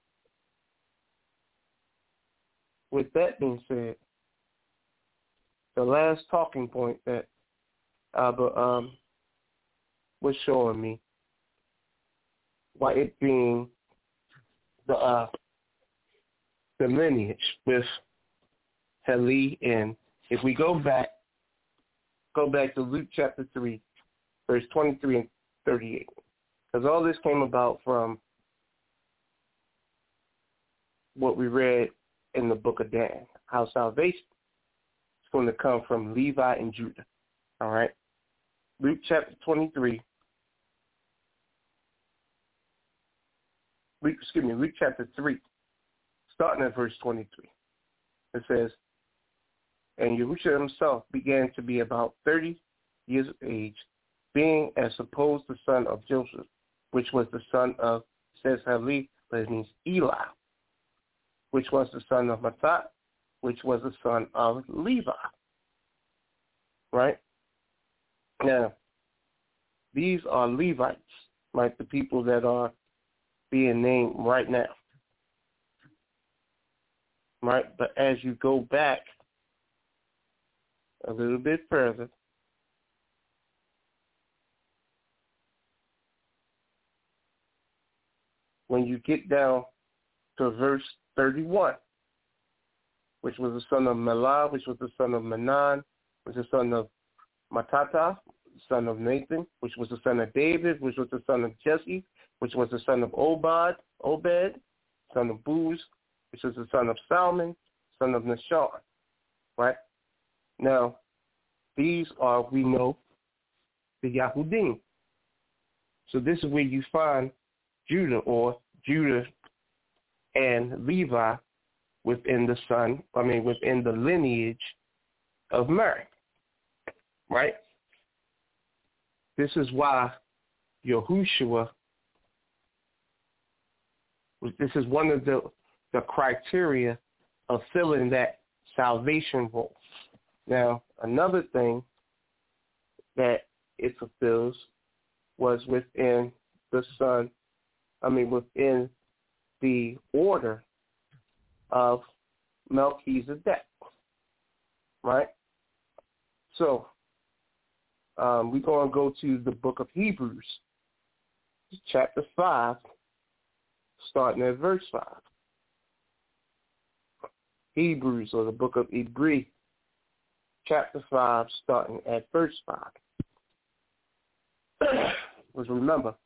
with that being said, the last talking point that Abba um, was showing me, why it being the uh, the lineage with Heli, and if we go back, go back to Luke chapter three, verse twenty-three and thirty-eight, because all this came about from what we read in the book of Dan, how salvation is going to come from Levi and Judah. All right, Luke chapter twenty-three. Luke, excuse me, Luke chapter three, starting at verse twenty-three. It says, and Yahushua himself began to be about thirty years of age, being as supposed the son of Joseph, which was the son of, says Heli, but it means Eli, which was the son of Matthat, which was the son of Levi. Right? Now, these are Levites, like the people that are being named right now. Right? But as you go back a little bit further, when you get down to verse thirty-one, which was the son of Melah, which was the son of Menon, which was the son of Mattatha, son of Nathan, which was the son of David, which was the son of Jesse, which was the son of Obed, Obed, son of Booz, which was the son of Salmon, son of Nashon. Right? Now, these are, we know, the Yahudim, So this is where you find Judah or Judah and Levi within the son, I mean, within the lineage of Mary, right? This is why Yahushua, this is one of the, the criteria of filling that salvation role. Now, another thing that it fulfills was within the son, I mean, within the order of Melchizedek, right? So um, we're going to go to the book of Hebrews, chapter five, starting at verse five. Hebrews, or the book of Hebrew, chapter five, starting at verse five. Because remember,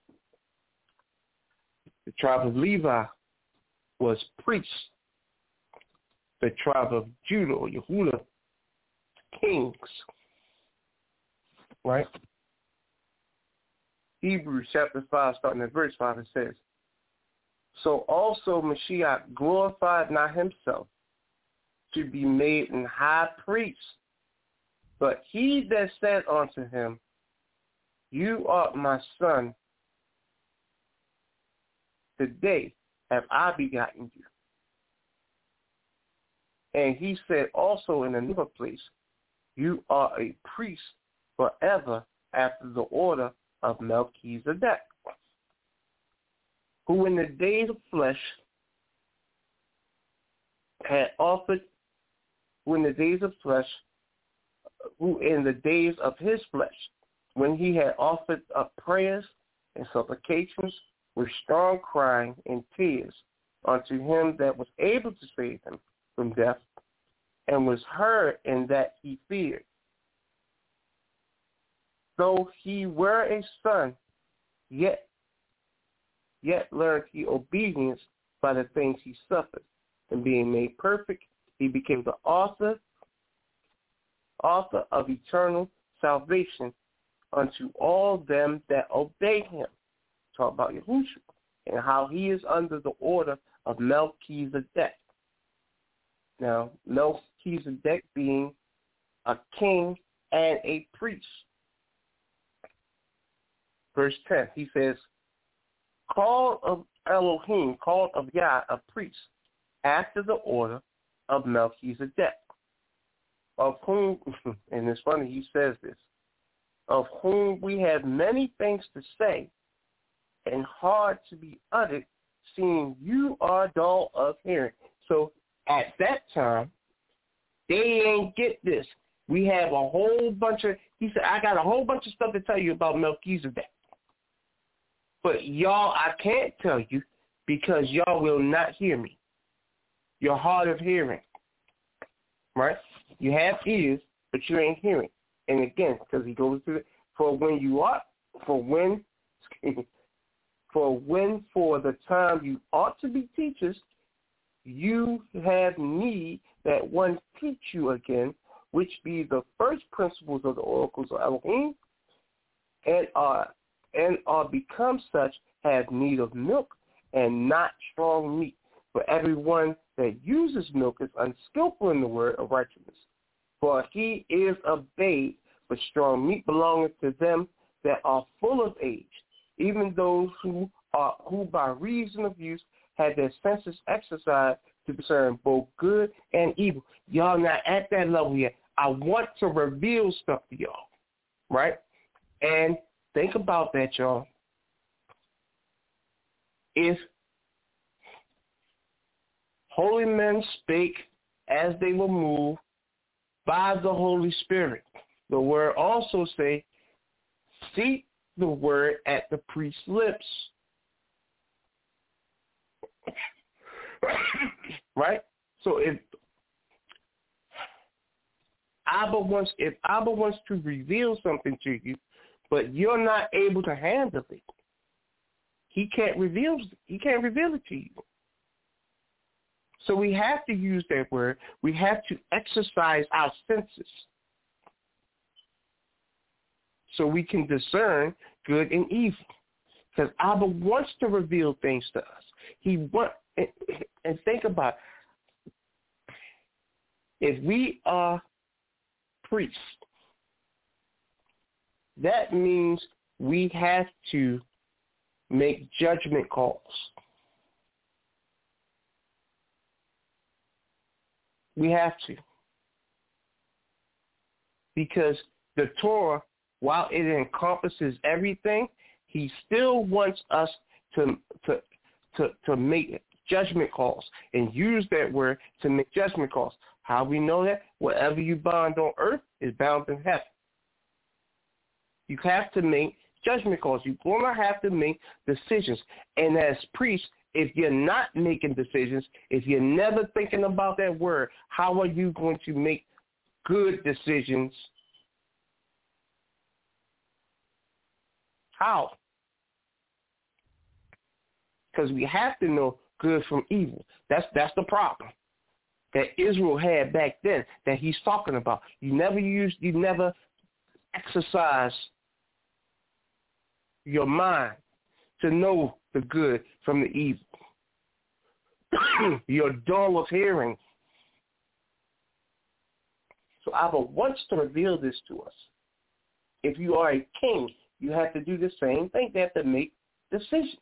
the tribe of Levi was priests. The tribe of Judah, or Yehudah, kings. Right? Hebrews chapter five, starting at verse five, it says, so also Mashiach glorified not himself to be made an high priest, but he that said unto him, you art my son, today have I begotten you. And he said also in another place, you are a priest forever after the order of Melchizedek, who in the days of flesh had offered, who in the days of flesh, who in the days of his flesh, when he had offered up prayers and supplications with strong crying and tears unto him that was able to save him from death, and was heard in that he feared. Though he were a son, yet yet learned he obedience by the things he suffered, and being made perfect, he became the author, author of eternal salvation unto all them that obey him. Talk about Yahushua and how he is under the order of Melchizedek. Now, Melchizedek being a king and a priest. Verse ten, he says, called of Elohim, called of Yah, a priest, after the order of Melchizedek, of whom, and it's funny he says this, of whom we have many things to say and hard to be uttered, seeing you are dull of hearing. So at that time, they ain't get this. We have a whole bunch of, he said, I got a whole bunch of stuff to tell you about Melchizedek. But y'all, I can't tell you because y'all will not hear me. You're hard of hearing, right? You have ears, but you ain't hearing. And again, because he goes through it, for when you ought, for when, for when for the time you ought to be teachers, you have need that one teach you again, which be the first principles of the oracles of Elohim, and are and are become such, have need of milk and not strong meat. For everyone that uses milk is unskillful in the word of righteousness. For he is a babe, but strong meat belongeth to them that are full of age, even those who are who by reason of use have their senses exercised to discern both good and evil. Y'all not at that level yet. I want to reveal stuff to y'all, right? And think about that, y'all. If holy men spake as they were moved by the Holy Spirit, the word also say, seek the word at the priest's lips. Right? So if Abba wants, if Abba wants to reveal something to you, but you're not able to handle it, he can't reveal, he can't reveal it to you. So we have to use that word. We have to exercise our senses so we can discern good and evil. Because Abba wants to reveal things to us. He want, and, and think about it. If we are priests, that means we have to make judgment calls. We have to. Because the Torah, while it encompasses everything, he still wants us to to to, to make judgment calls and use that word to make judgment calls. How we know that? Whatever you bind on earth is bound in heaven. You have to make judgment calls. You're going to have to make decisions. And as priests, if you're not making decisions, if you're never thinking about that word, how are you going to make good decisions? How? Because we have to know good from evil. That's that's the problem that Israel had back then that he's talking about. You never used, you never exercise your mind to know the good from the evil. You're dull of hearing. So Abba wants to reveal this to us. If you are a king, you have to do the same thing. You have to make decisions.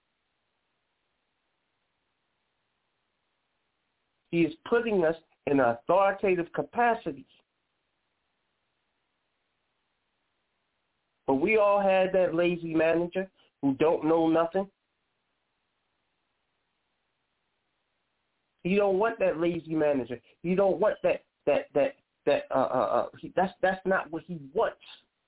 He is putting us in an authoritative capacity. But we all had that lazy manager who don't know nothing. You don't want that lazy manager. You don't want that that that that uh uh. uh he, that's that's not what he wants.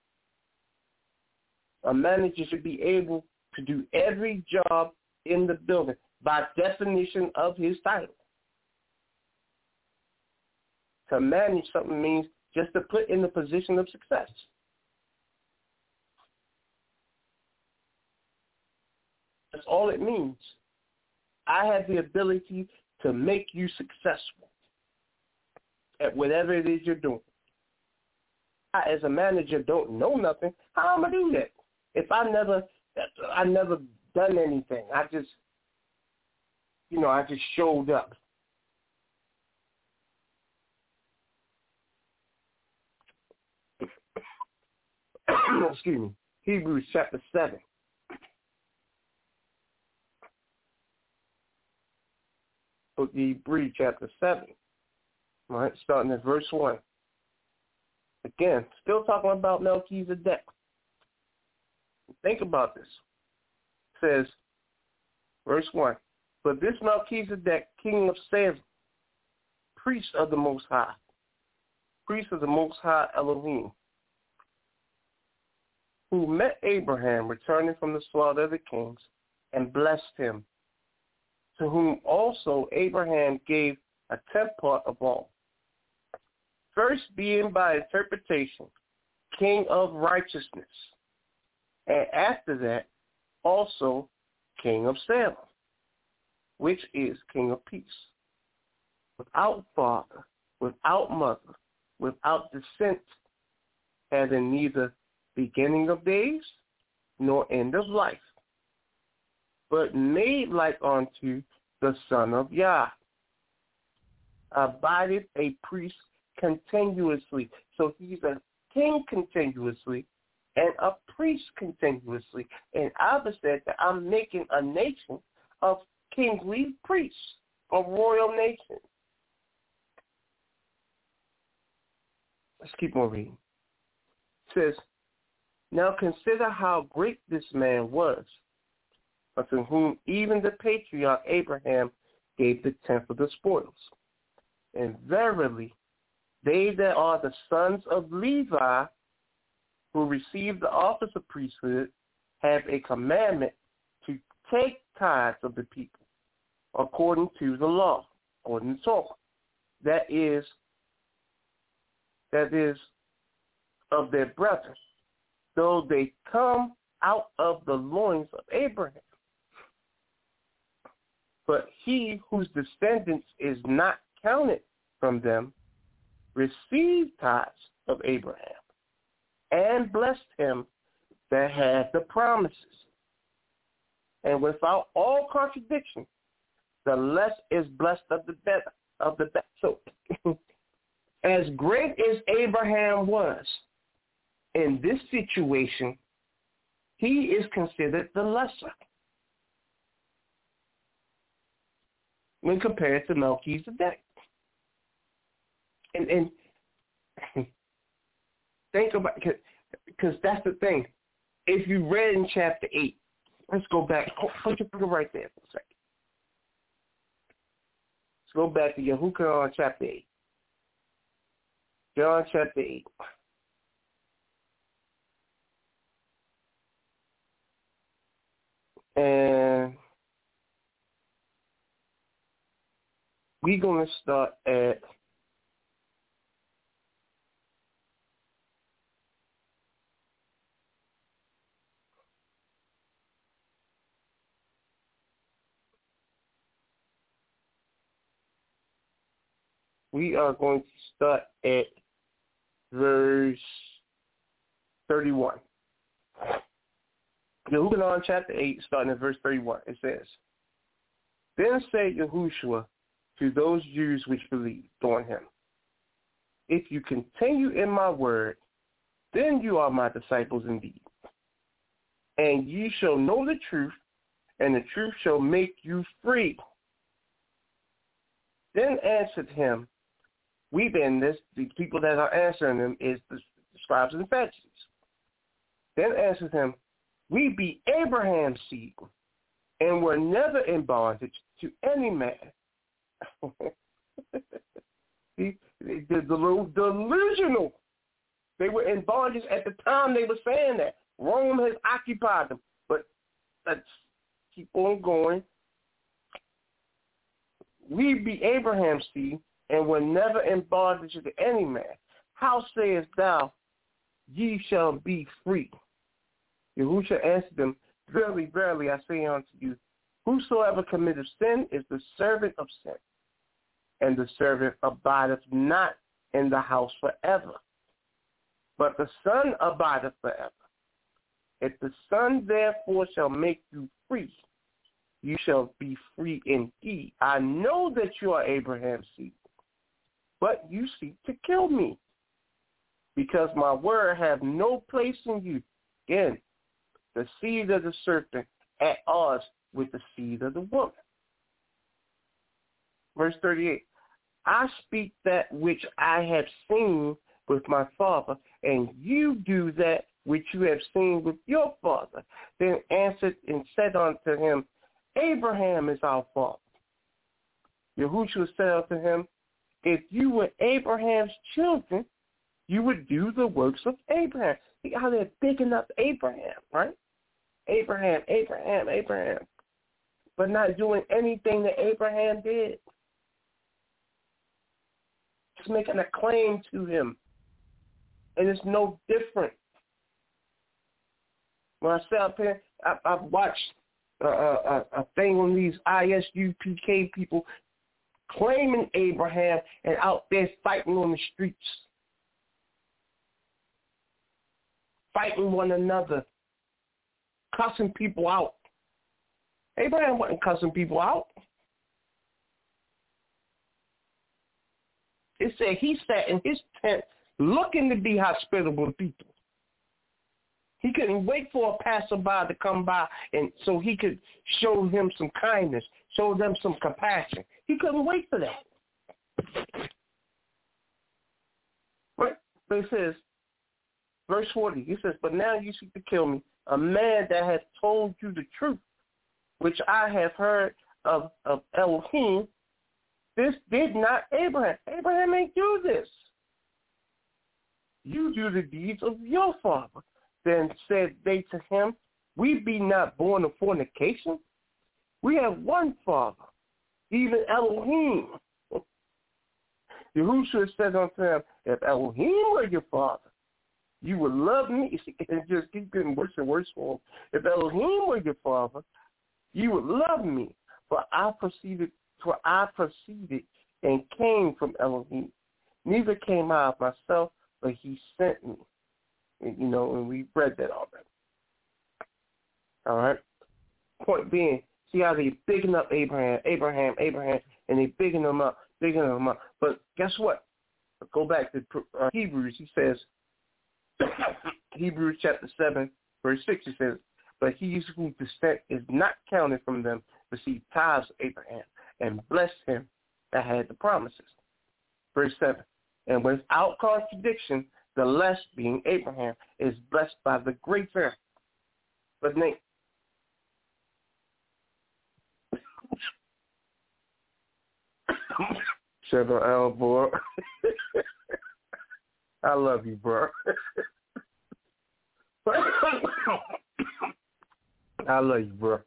A manager should be able to do every job in the building by definition of his title. To manage something means just to put in the position of success. That's all it means. I have the ability to make you successful at whatever it is you're doing. I, as a manager, don't know nothing. How am I do that? If I never, I never done anything. I just, you know, I just showed up. Excuse me. Hebrews chapter seven. Book of Hebrews chapter seven. All right, starting at verse one. Again, still talking about Melchizedek. Think about this. It says, verse one, but this Melchizedek, king of Salem, priest of the Most High, priest of the Most High Elohim, who met Abraham returning from the slaughter of the kings and blessed him, to whom also Abraham gave a tenth part of all. First being by interpretation, king of righteousness, and after that, also king of Salem, which is king of peace, without father, without mother, without descent, having neither beginning of days nor end of life, but made like unto the Son of Yah, abideth a priest continuously. So he's a king continuously and a priest continuously. And Abba said that I'm making a nation of kingly priests, a royal nation. Let's keep on reading. It says, now consider how great this man was, unto whom even the patriarch Abraham gave the tenth of the spoils. And verily, they that are the sons of Levi, who receive the office of priesthood, have a commandment to take tithes of the people, according to the law, according to Torah. That is, that is of their brethren, though they come out of the loins of Abraham. But he whose descendants is not counted from them received tithes of Abraham and blessed him that have the promises. And without all contradiction, the less is blessed of the better. Of the better. So, as great as Abraham was in this situation, he is considered the lesser when compared to Melchizedek. And, and think about it, because that's the thing. If you read in chapter eight, let's go back. Put your finger right there for a second. Let's go back to Yahushua chapter eight. John chapter eight. And we're going to start at we are going to start at verse thirty-one. Yahushua chapter eight, starting at verse thirty-one, it says, Then said Yahushua to those Jews which believed on him, If you continue in my word, then you are my disciples indeed. And ye shall know the truth, and the truth shall make you free. Then answered him, we then, this, the people that are answering him is the, the scribes and the Pharisees. Then answered him, we be Abraham's seed, and were never in bondage to any man. the, the, the, the delusional. They were in bondage at the time they were saying that. Rome has occupied them. But let's keep on going. We be Abraham's seed, and were never in bondage to any man. How sayest thou, ye shall be free? Yahushua answered them, Verily, verily, I say unto you, whosoever committeth sin is the servant of sin, and the servant abideth not in the house forever, but the Son abideth forever. If the Son therefore shall make you free, you shall be free indeed. I know that you are Abraham's seed, but you seek to kill me, because my word have no place in you. Again, the seed of the serpent at odds with the seed of the woman. Verse thirty-eight, I speak that which I have seen with my father, and you do that which you have seen with your father. Then answered and said unto him, Abraham is our father. Yahushua said unto him, if you were Abraham's children, you would do the works of Abraham. See how they're bigging up Abraham, right? Abraham, Abraham, Abraham. But not doing anything that Abraham did. Just making a claim to him. And it's no different. When I sit up here, I, I've watched a, a, a thing on these I S U P K people claiming Abraham and out there fighting on the streets. Fighting one another. Cussing people out. Abraham wasn't cussing people out. It said he sat in his tent looking to be hospitable to people. He couldn't wait for a passerby to come by and so he could show him some kindness, show them some compassion. He couldn't wait for that. Right? But it says, verse forty, he says, but now you seek to kill me, a man that has told you the truth, which I have heard of, of Elohim. This did not Abraham. Abraham ain't do this. You do the deeds of your father. Then said they to him, we be not born of fornication. We have one father, even Elohim. Yahushua said unto him, if Elohim were your father, you would love me. And just keep getting worse and worse for him. If Elohim were your father, you would love me. For I proceeded, for I proceeded and came from Elohim. Neither came I of myself, but he sent me. And, you know, and we read that already. All right? Point being, see how they bigging up Abraham, Abraham, Abraham, and they bigging them up, bigging them up. But guess what? Go back to uh, Hebrews. He says, Hebrews chapter seven, verse six, he says, but he whose descent is not counted from them received tithes of Abraham and blessed him that had the promises. Verse seven, and without contradiction, the less, being Abraham, is blessed by the greater. But Nate, Seven L, boy. I love you, bro. I love you, bro.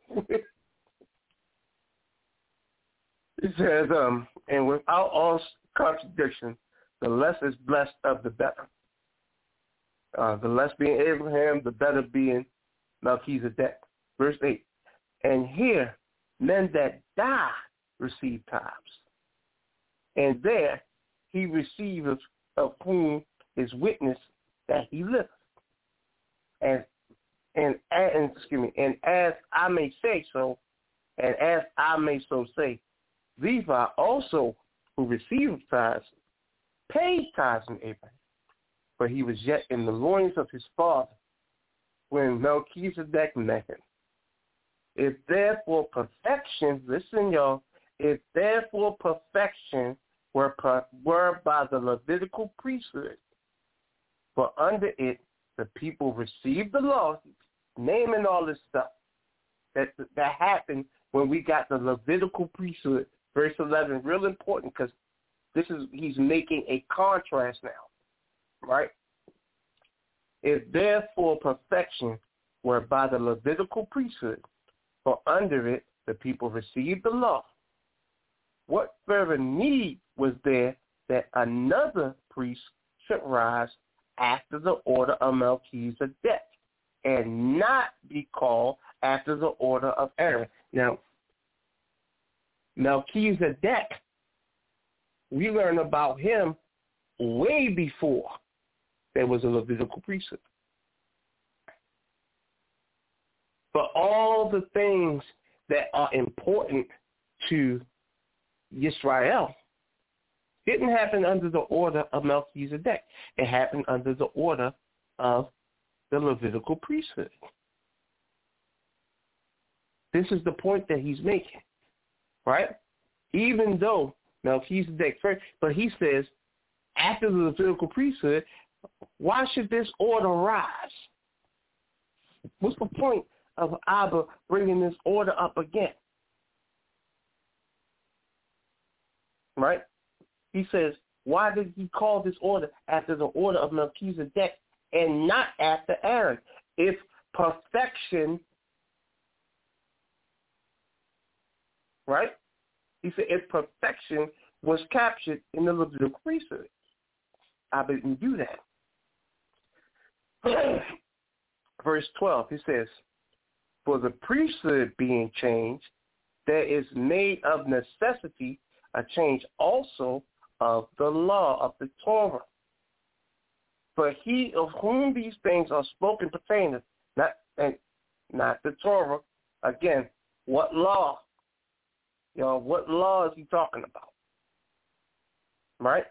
It says, um, and without all contradiction, the less is blessed of the better. Uh, the less being Abraham, the better being Melchizedek. Verse eight, and here men that die receive tithes, and there he receiveth of whom is witness that he liveth. And and, and excuse me, and as I may say so, and as I may so say, Levi also, who received tithes, paid tithes in Abraham, for he was yet in the loins of his father when Melchizedek met him. If therefore perfection, listen y'all, if therefore perfection were, per, were by the Levitical priesthood, for under it the people received the law, naming all this stuff that that happened when we got the Levitical priesthood. Verse eleven, real important because this is he's making a contrast now, right? If therefore perfection were by the Levitical priesthood, for under it the people received the law, what further need was there that another priest should rise after the order of Melchizedek and not be called after the order of Aaron? Now, Melchizedek, we learn about him way before there was a Levitical priesthood. But all the things that are important to Yisrael didn't happen under the order of Melchizedek. It happened under the order of the Levitical priesthood. This is the point that he's making, right? Even though Melchizedek first, but he says, after the Levitical priesthood, why should this order rise? What's the point of Abba bringing this order up again? Right? He says, why did he call this order after the order of Melchizedek and not after Aaron? If perfection, right? He said, if perfection was captured in the Levitical priesthood, I didn't do that. Verse twelve, he says, for the priesthood being changed, there is made of necessity a change also of the law of the Torah. For he of whom these things are spoken pertaineth, not and not the Torah. Again, what law? You know, what law is he talking about? Right?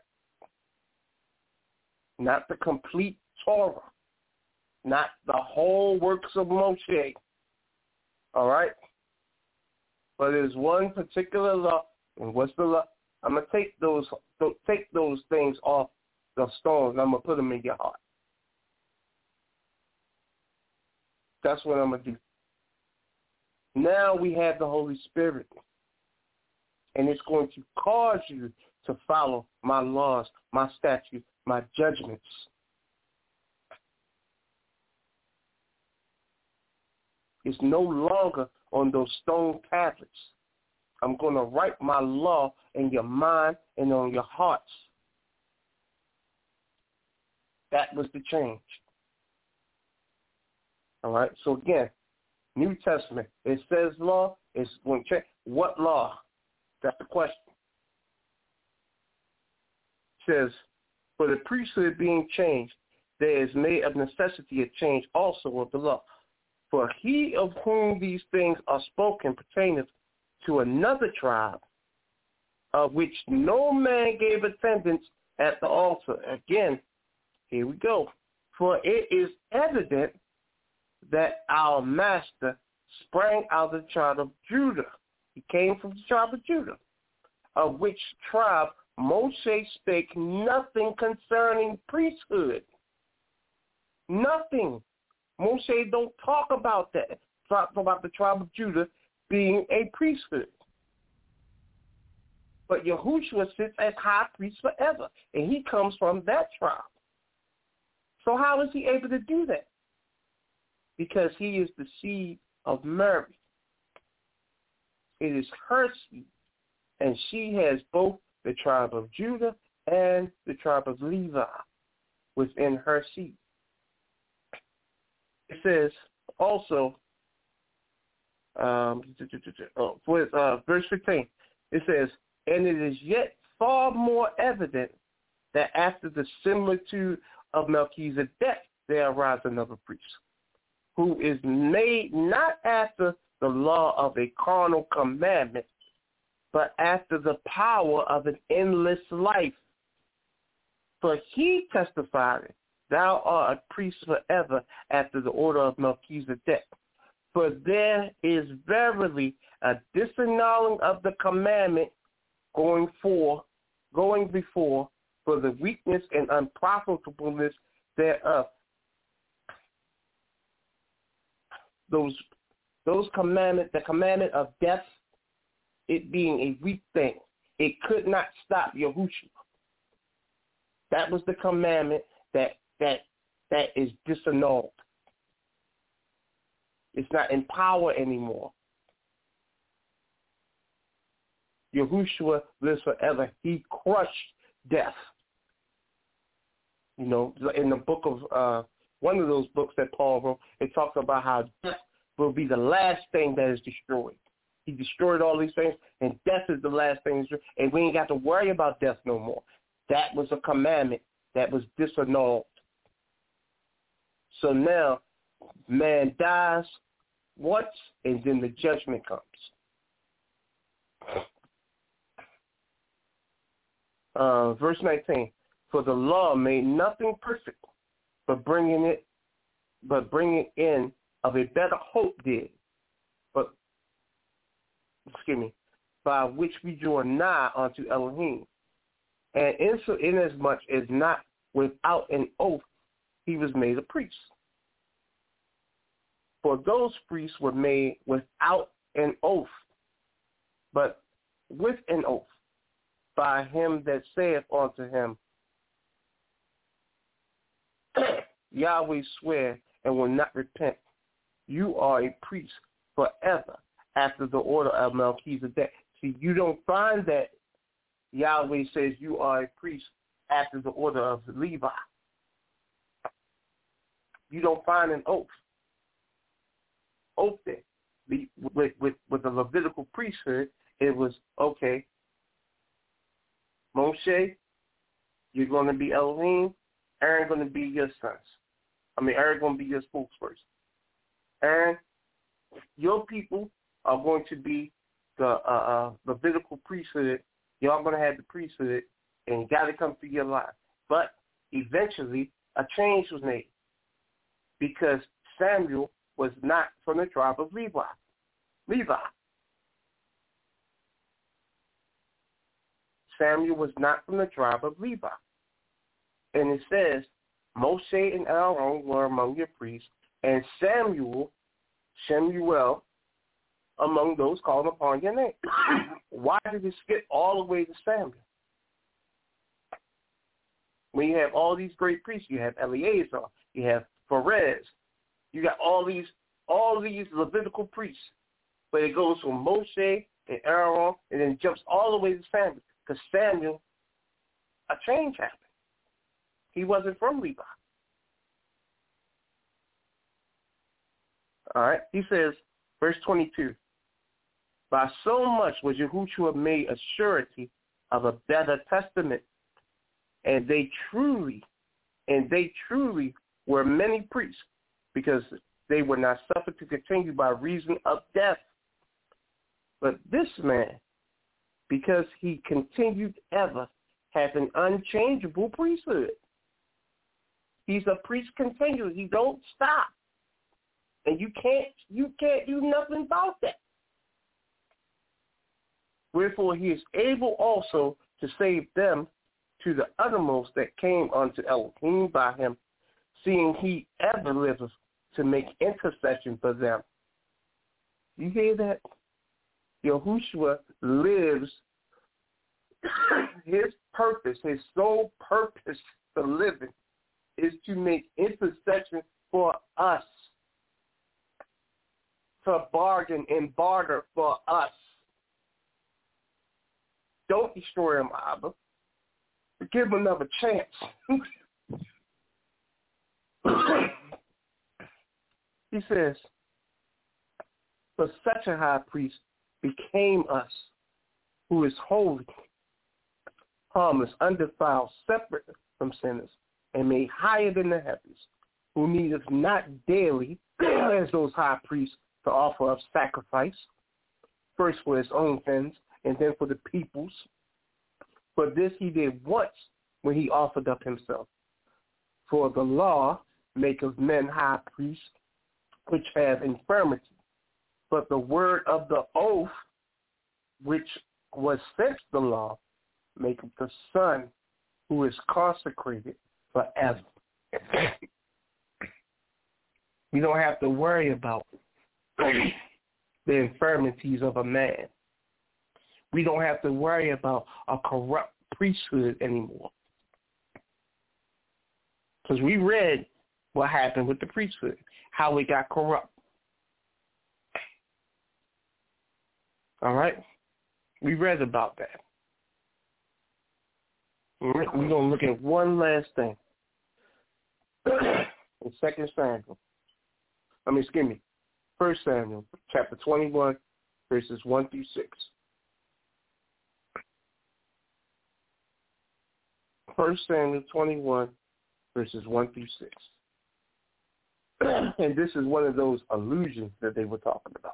Not the complete Torah. Not the whole works of Moshe. All right? But there's one particular law. And what's the law? I'm going to take those take those things off the stones and I'm going to put them in your heart. That's what I'm going to do. Now we have the Holy Spirit. And it's going to cause you to follow my laws, my statutes, my judgments. It's no longer on those stone tablets. I'm going to write my law in your mind and on your hearts. That was the change. All right? So again, New Testament, it says law, it's going to change. What law? That's the question. It says, for the priesthood being changed, there is made of necessity a change also of the law. For he of whom these things are spoken pertaineth to another tribe, of which no man gave attendance at the altar. Again, here we go. For it is evident that our master sprang out of the tribe of Judah. He came from the tribe of Judah, of which tribe Moshe spake nothing concerning priesthood. Nothing. Moshe don't talk about that. Talk about the tribe of Judah being a priesthood. But Yahushua sits as high priest forever, and he comes from that tribe. So how is he able to do that? Because he is the seed of Mary. It is her seed, and she has both the tribe of Judah and the tribe of Levi within her seed. It says also, um, oh, for, uh, verse fifteen, it says, and it is yet far more evident that after the similitude of Melchizedek there arises another priest, who is made not after the law of a carnal commandment, but after the power of an endless life. For he testified, thou art a priest forever after the order of Melchizedek. For there is verily a disannulling of the commandment going for, going before, for the weakness and unprofitableness thereof. Those, those commandments, the commandment of death, it being a weak thing, it could not stop Yahushua. That was the commandment that that that is disannulled. It's not in power anymore. Yahushua lives forever. He crushed death. You know, in the book of, uh, one of those books that Paul wrote, it talks about how death will be the last thing that is destroyed. He destroyed all these things, and death is the last thing. And we ain't got to worry about death no more. That was a commandment that was disannulled. So now, man dies once, and then the judgment comes. Uh, verse nineteen, for the law made nothing perfect, but bringing it, but bringing in of a better hope did. But, excuse me, by which we draw nigh unto Elohim. And inasmuch as not without an oath, he was made a priest. For those priests were made without an oath, but with an oath, by him that saith unto him, Yahweh swear and will not repent. You are a priest forever after the order of Melchizedek. See, you don't find that Yahweh says you are a priest after the order of Levi. You don't find an oath. Oath there. With, with, with the Levitical priesthood, it was, okay, Moshe, you're going to be Elohim. Aaron going to be your sons. I mean, Aaron going to be your spokesperson. Aaron, your people are going to be the uh, uh, Levitical priesthood. Y'all going to have the priesthood, and you got to come through your line. But eventually, a change was made because Samuel was not from the tribe of Levi. Levi. Samuel was not from the tribe of Levi. And it says, Moshe and Aaron were among your priests, and Samuel, Shemuel, among those called upon your name. Why did it skip all the way to Samuel? When you have all these great priests, you have Eleazar, you have Perez, you got all these all these Levitical priests, but it goes from Moshe and Aaron, and then jumps all the way to Samuel, because Samuel, a change happened. He wasn't from Levi. All right, he says, verse twenty-two, by so much was Yahushua made a surety of a better testament, and they truly, and they truly were many priests, because they were not suffered to continue by reason of death. But this man, because he continued ever, has an unchangeable priesthood. He's a priest continually. He don't stop. And you can't you can't do nothing about that. Wherefore he is able also to save them to the uttermost that came unto Elohim by him, seeing he ever liveth to make intercession for them. You hear that? Yahushua lives. His purpose, his sole purpose for living is to make intercession for us, to bargain and barter for us. Don't destroy him, Abba. Give him another chance. He says, for such a high priest became us, who is holy, harmless, undefiled, separate from sinners, and made higher than the heavens, who needeth not daily, as those high priests, to offer up sacrifice, first for his own sins, and then for the people's. For this he did once when he offered up himself. For the law maketh men high priests, which have infirmity. But the word of the oath, which was since the law, maketh the Son, who is consecrated forever. We don't have to worry about the infirmities of a man. We don't have to worry about a corrupt priesthood anymore. Because we read what happened with the priesthood, how it got corrupt. All right? We read about that. We're going to look at one last thing. In Second Samuel. I mean, excuse me. First Samuel, chapter twenty-one, verses one through six. First Samuel twenty-one, verses one through six. And this is one of those allusions that they were talking about.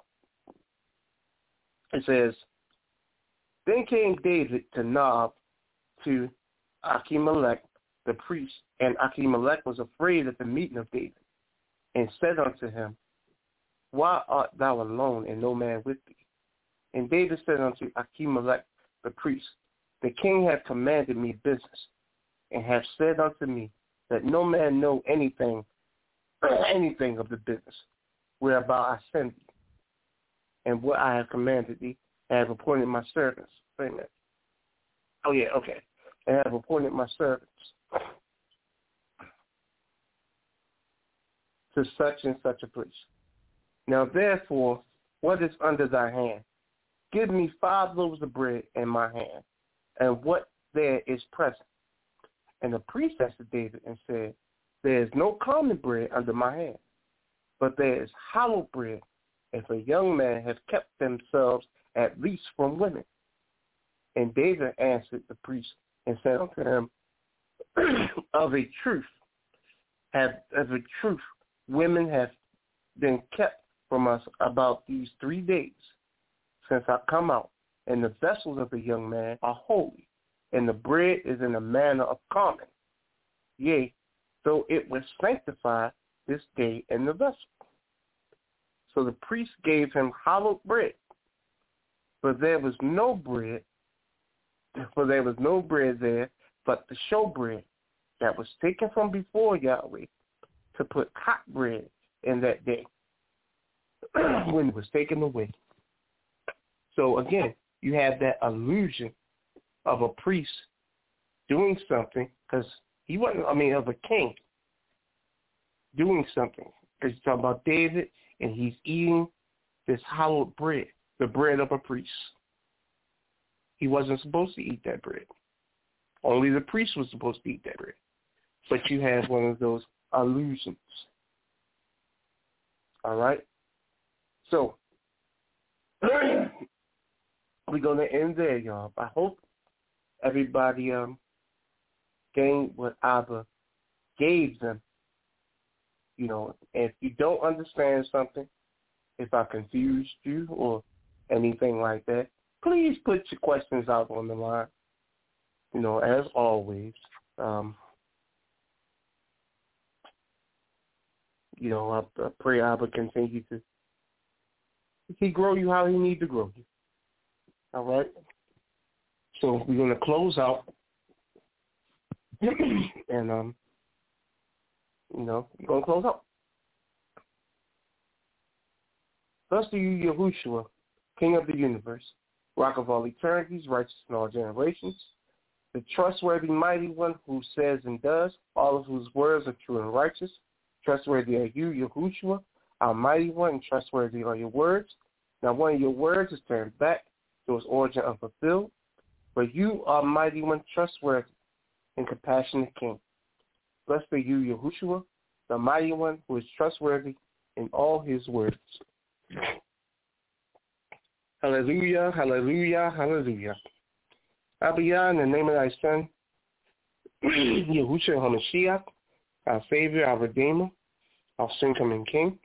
It says, then came David to Nob, to Achimelech the priest, and Achimelech was afraid at the meeting of David, and said unto him, why art thou alone, and no man with thee? And David said unto Achimelech the priest, the king hath commanded me business, and hath said unto me, that no man know anything, anything of the business, whereby I send thee. And what I have commanded thee, I have appointed my servants. Wait a minute. Oh, yeah, okay. I have appointed my servants to such and such a place. Now, therefore, what is under thy hand? Give me five loaves of bread in my hand, and what there is present. And the priest answered David and said, there is no common bread under my hand, but there is hallowed bread, if a young man have kept themselves at least from women. And David answered the priest and said unto him, of a truth, have of a truth, women have been kept from us about these three days since I come out, and the vessels of the young man are holy, and the bread is in a manner of common. Yea, though it was sanctified this day in the vessel. So the priest gave him hallowed bread, but there was no bread, for there was no bread there but the showbread that was taken from before Yahweh to put hot bread in that day when it was taken away. So again, you have that illusion of a priest doing something, because he wasn't, I mean, of a king doing something. Because you're talking about David, and he's eating this hallowed bread, the bread of a priest. He wasn't supposed to eat that bread. Only the priest was supposed to eat that bread. But you have one of those illusions. All right? So, we're going to end there, y'all. I hope everybody um gained what Abba gave them You know, if you don't understand something, if I confused you or anything like that, please put your questions out on the line. You know, as always, um, you know, I, I pray I will continue to he grow you how he need to grow you. All right? So we're going to close out. and, um, you know, we're going to close out. Thus to you, Yahushua, King of the universe, Rock of all eternities, righteous in all generations, the trustworthy mighty one who says and does, all of whose words are true and righteous. Trustworthy are you, Yahushua, our mighty one, and trustworthy are your words. Now one of your words is turned back to its origin unfulfilled, but you are mighty one, trustworthy, and compassionate King. Blessed are you, Yahushua, the mighty one who is trustworthy in all his words. Hallelujah, hallelujah, hallelujah. Abiyah, in the name of thy Son, Yahushua HaMashiach, our Savior, our Redeemer, our soon-coming King.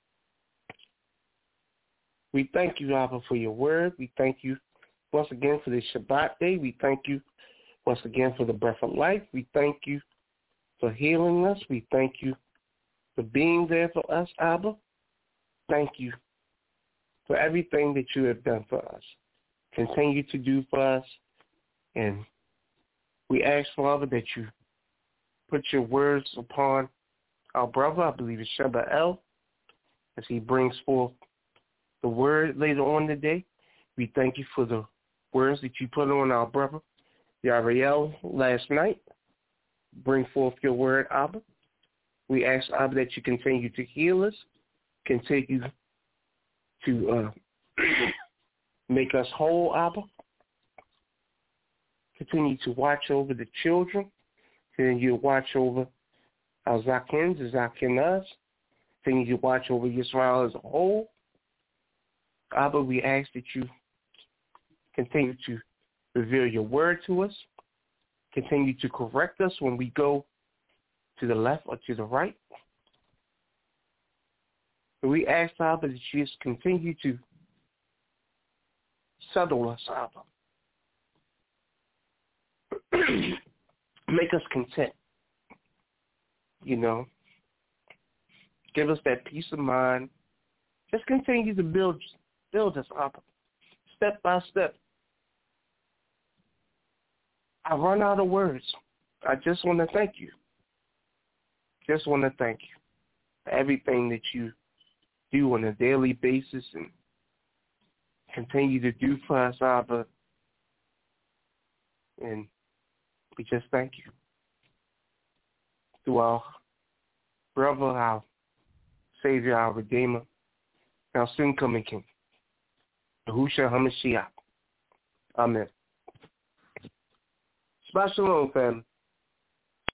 We thank you, Abba, for your word. We thank you once again for this Shabbat day. We thank you once again for the breath of life. We thank you for healing us. We thank you for being there for us, Abba. Thank you for everything that you have done for us. Continue to do for us. And we ask, Father, that you put your words upon our brother, I believe it's Sheba El, as he brings forth the word later on today. We thank you for the words that you put on our brother, Yariel, last night. Bring forth your word, Abba. We ask, Abba, that you continue to heal us, continue to uh, make us whole, Abba. Continue to watch over the children. Continue to watch over our Zakins, the Zakinas. Continue to watch over Israel as a whole. Abba, we ask that you continue to reveal your word to us. Continue to correct us when we go to the left or to the right. And we ask, Abba, that you just continue to settle us, Abba. Make us content, you know. Give us that peace of mind. Just continue to build build us up step by step. I run out of words. I just want to thank you. Just want to thank you for everything that you do on a daily basis and continue to do for us, Abba. And we just thank you. Through our brother, our Savior, our Redeemer, our soon-coming King, Yahushua HaMashiach. Amen. Shabbat shalom, family.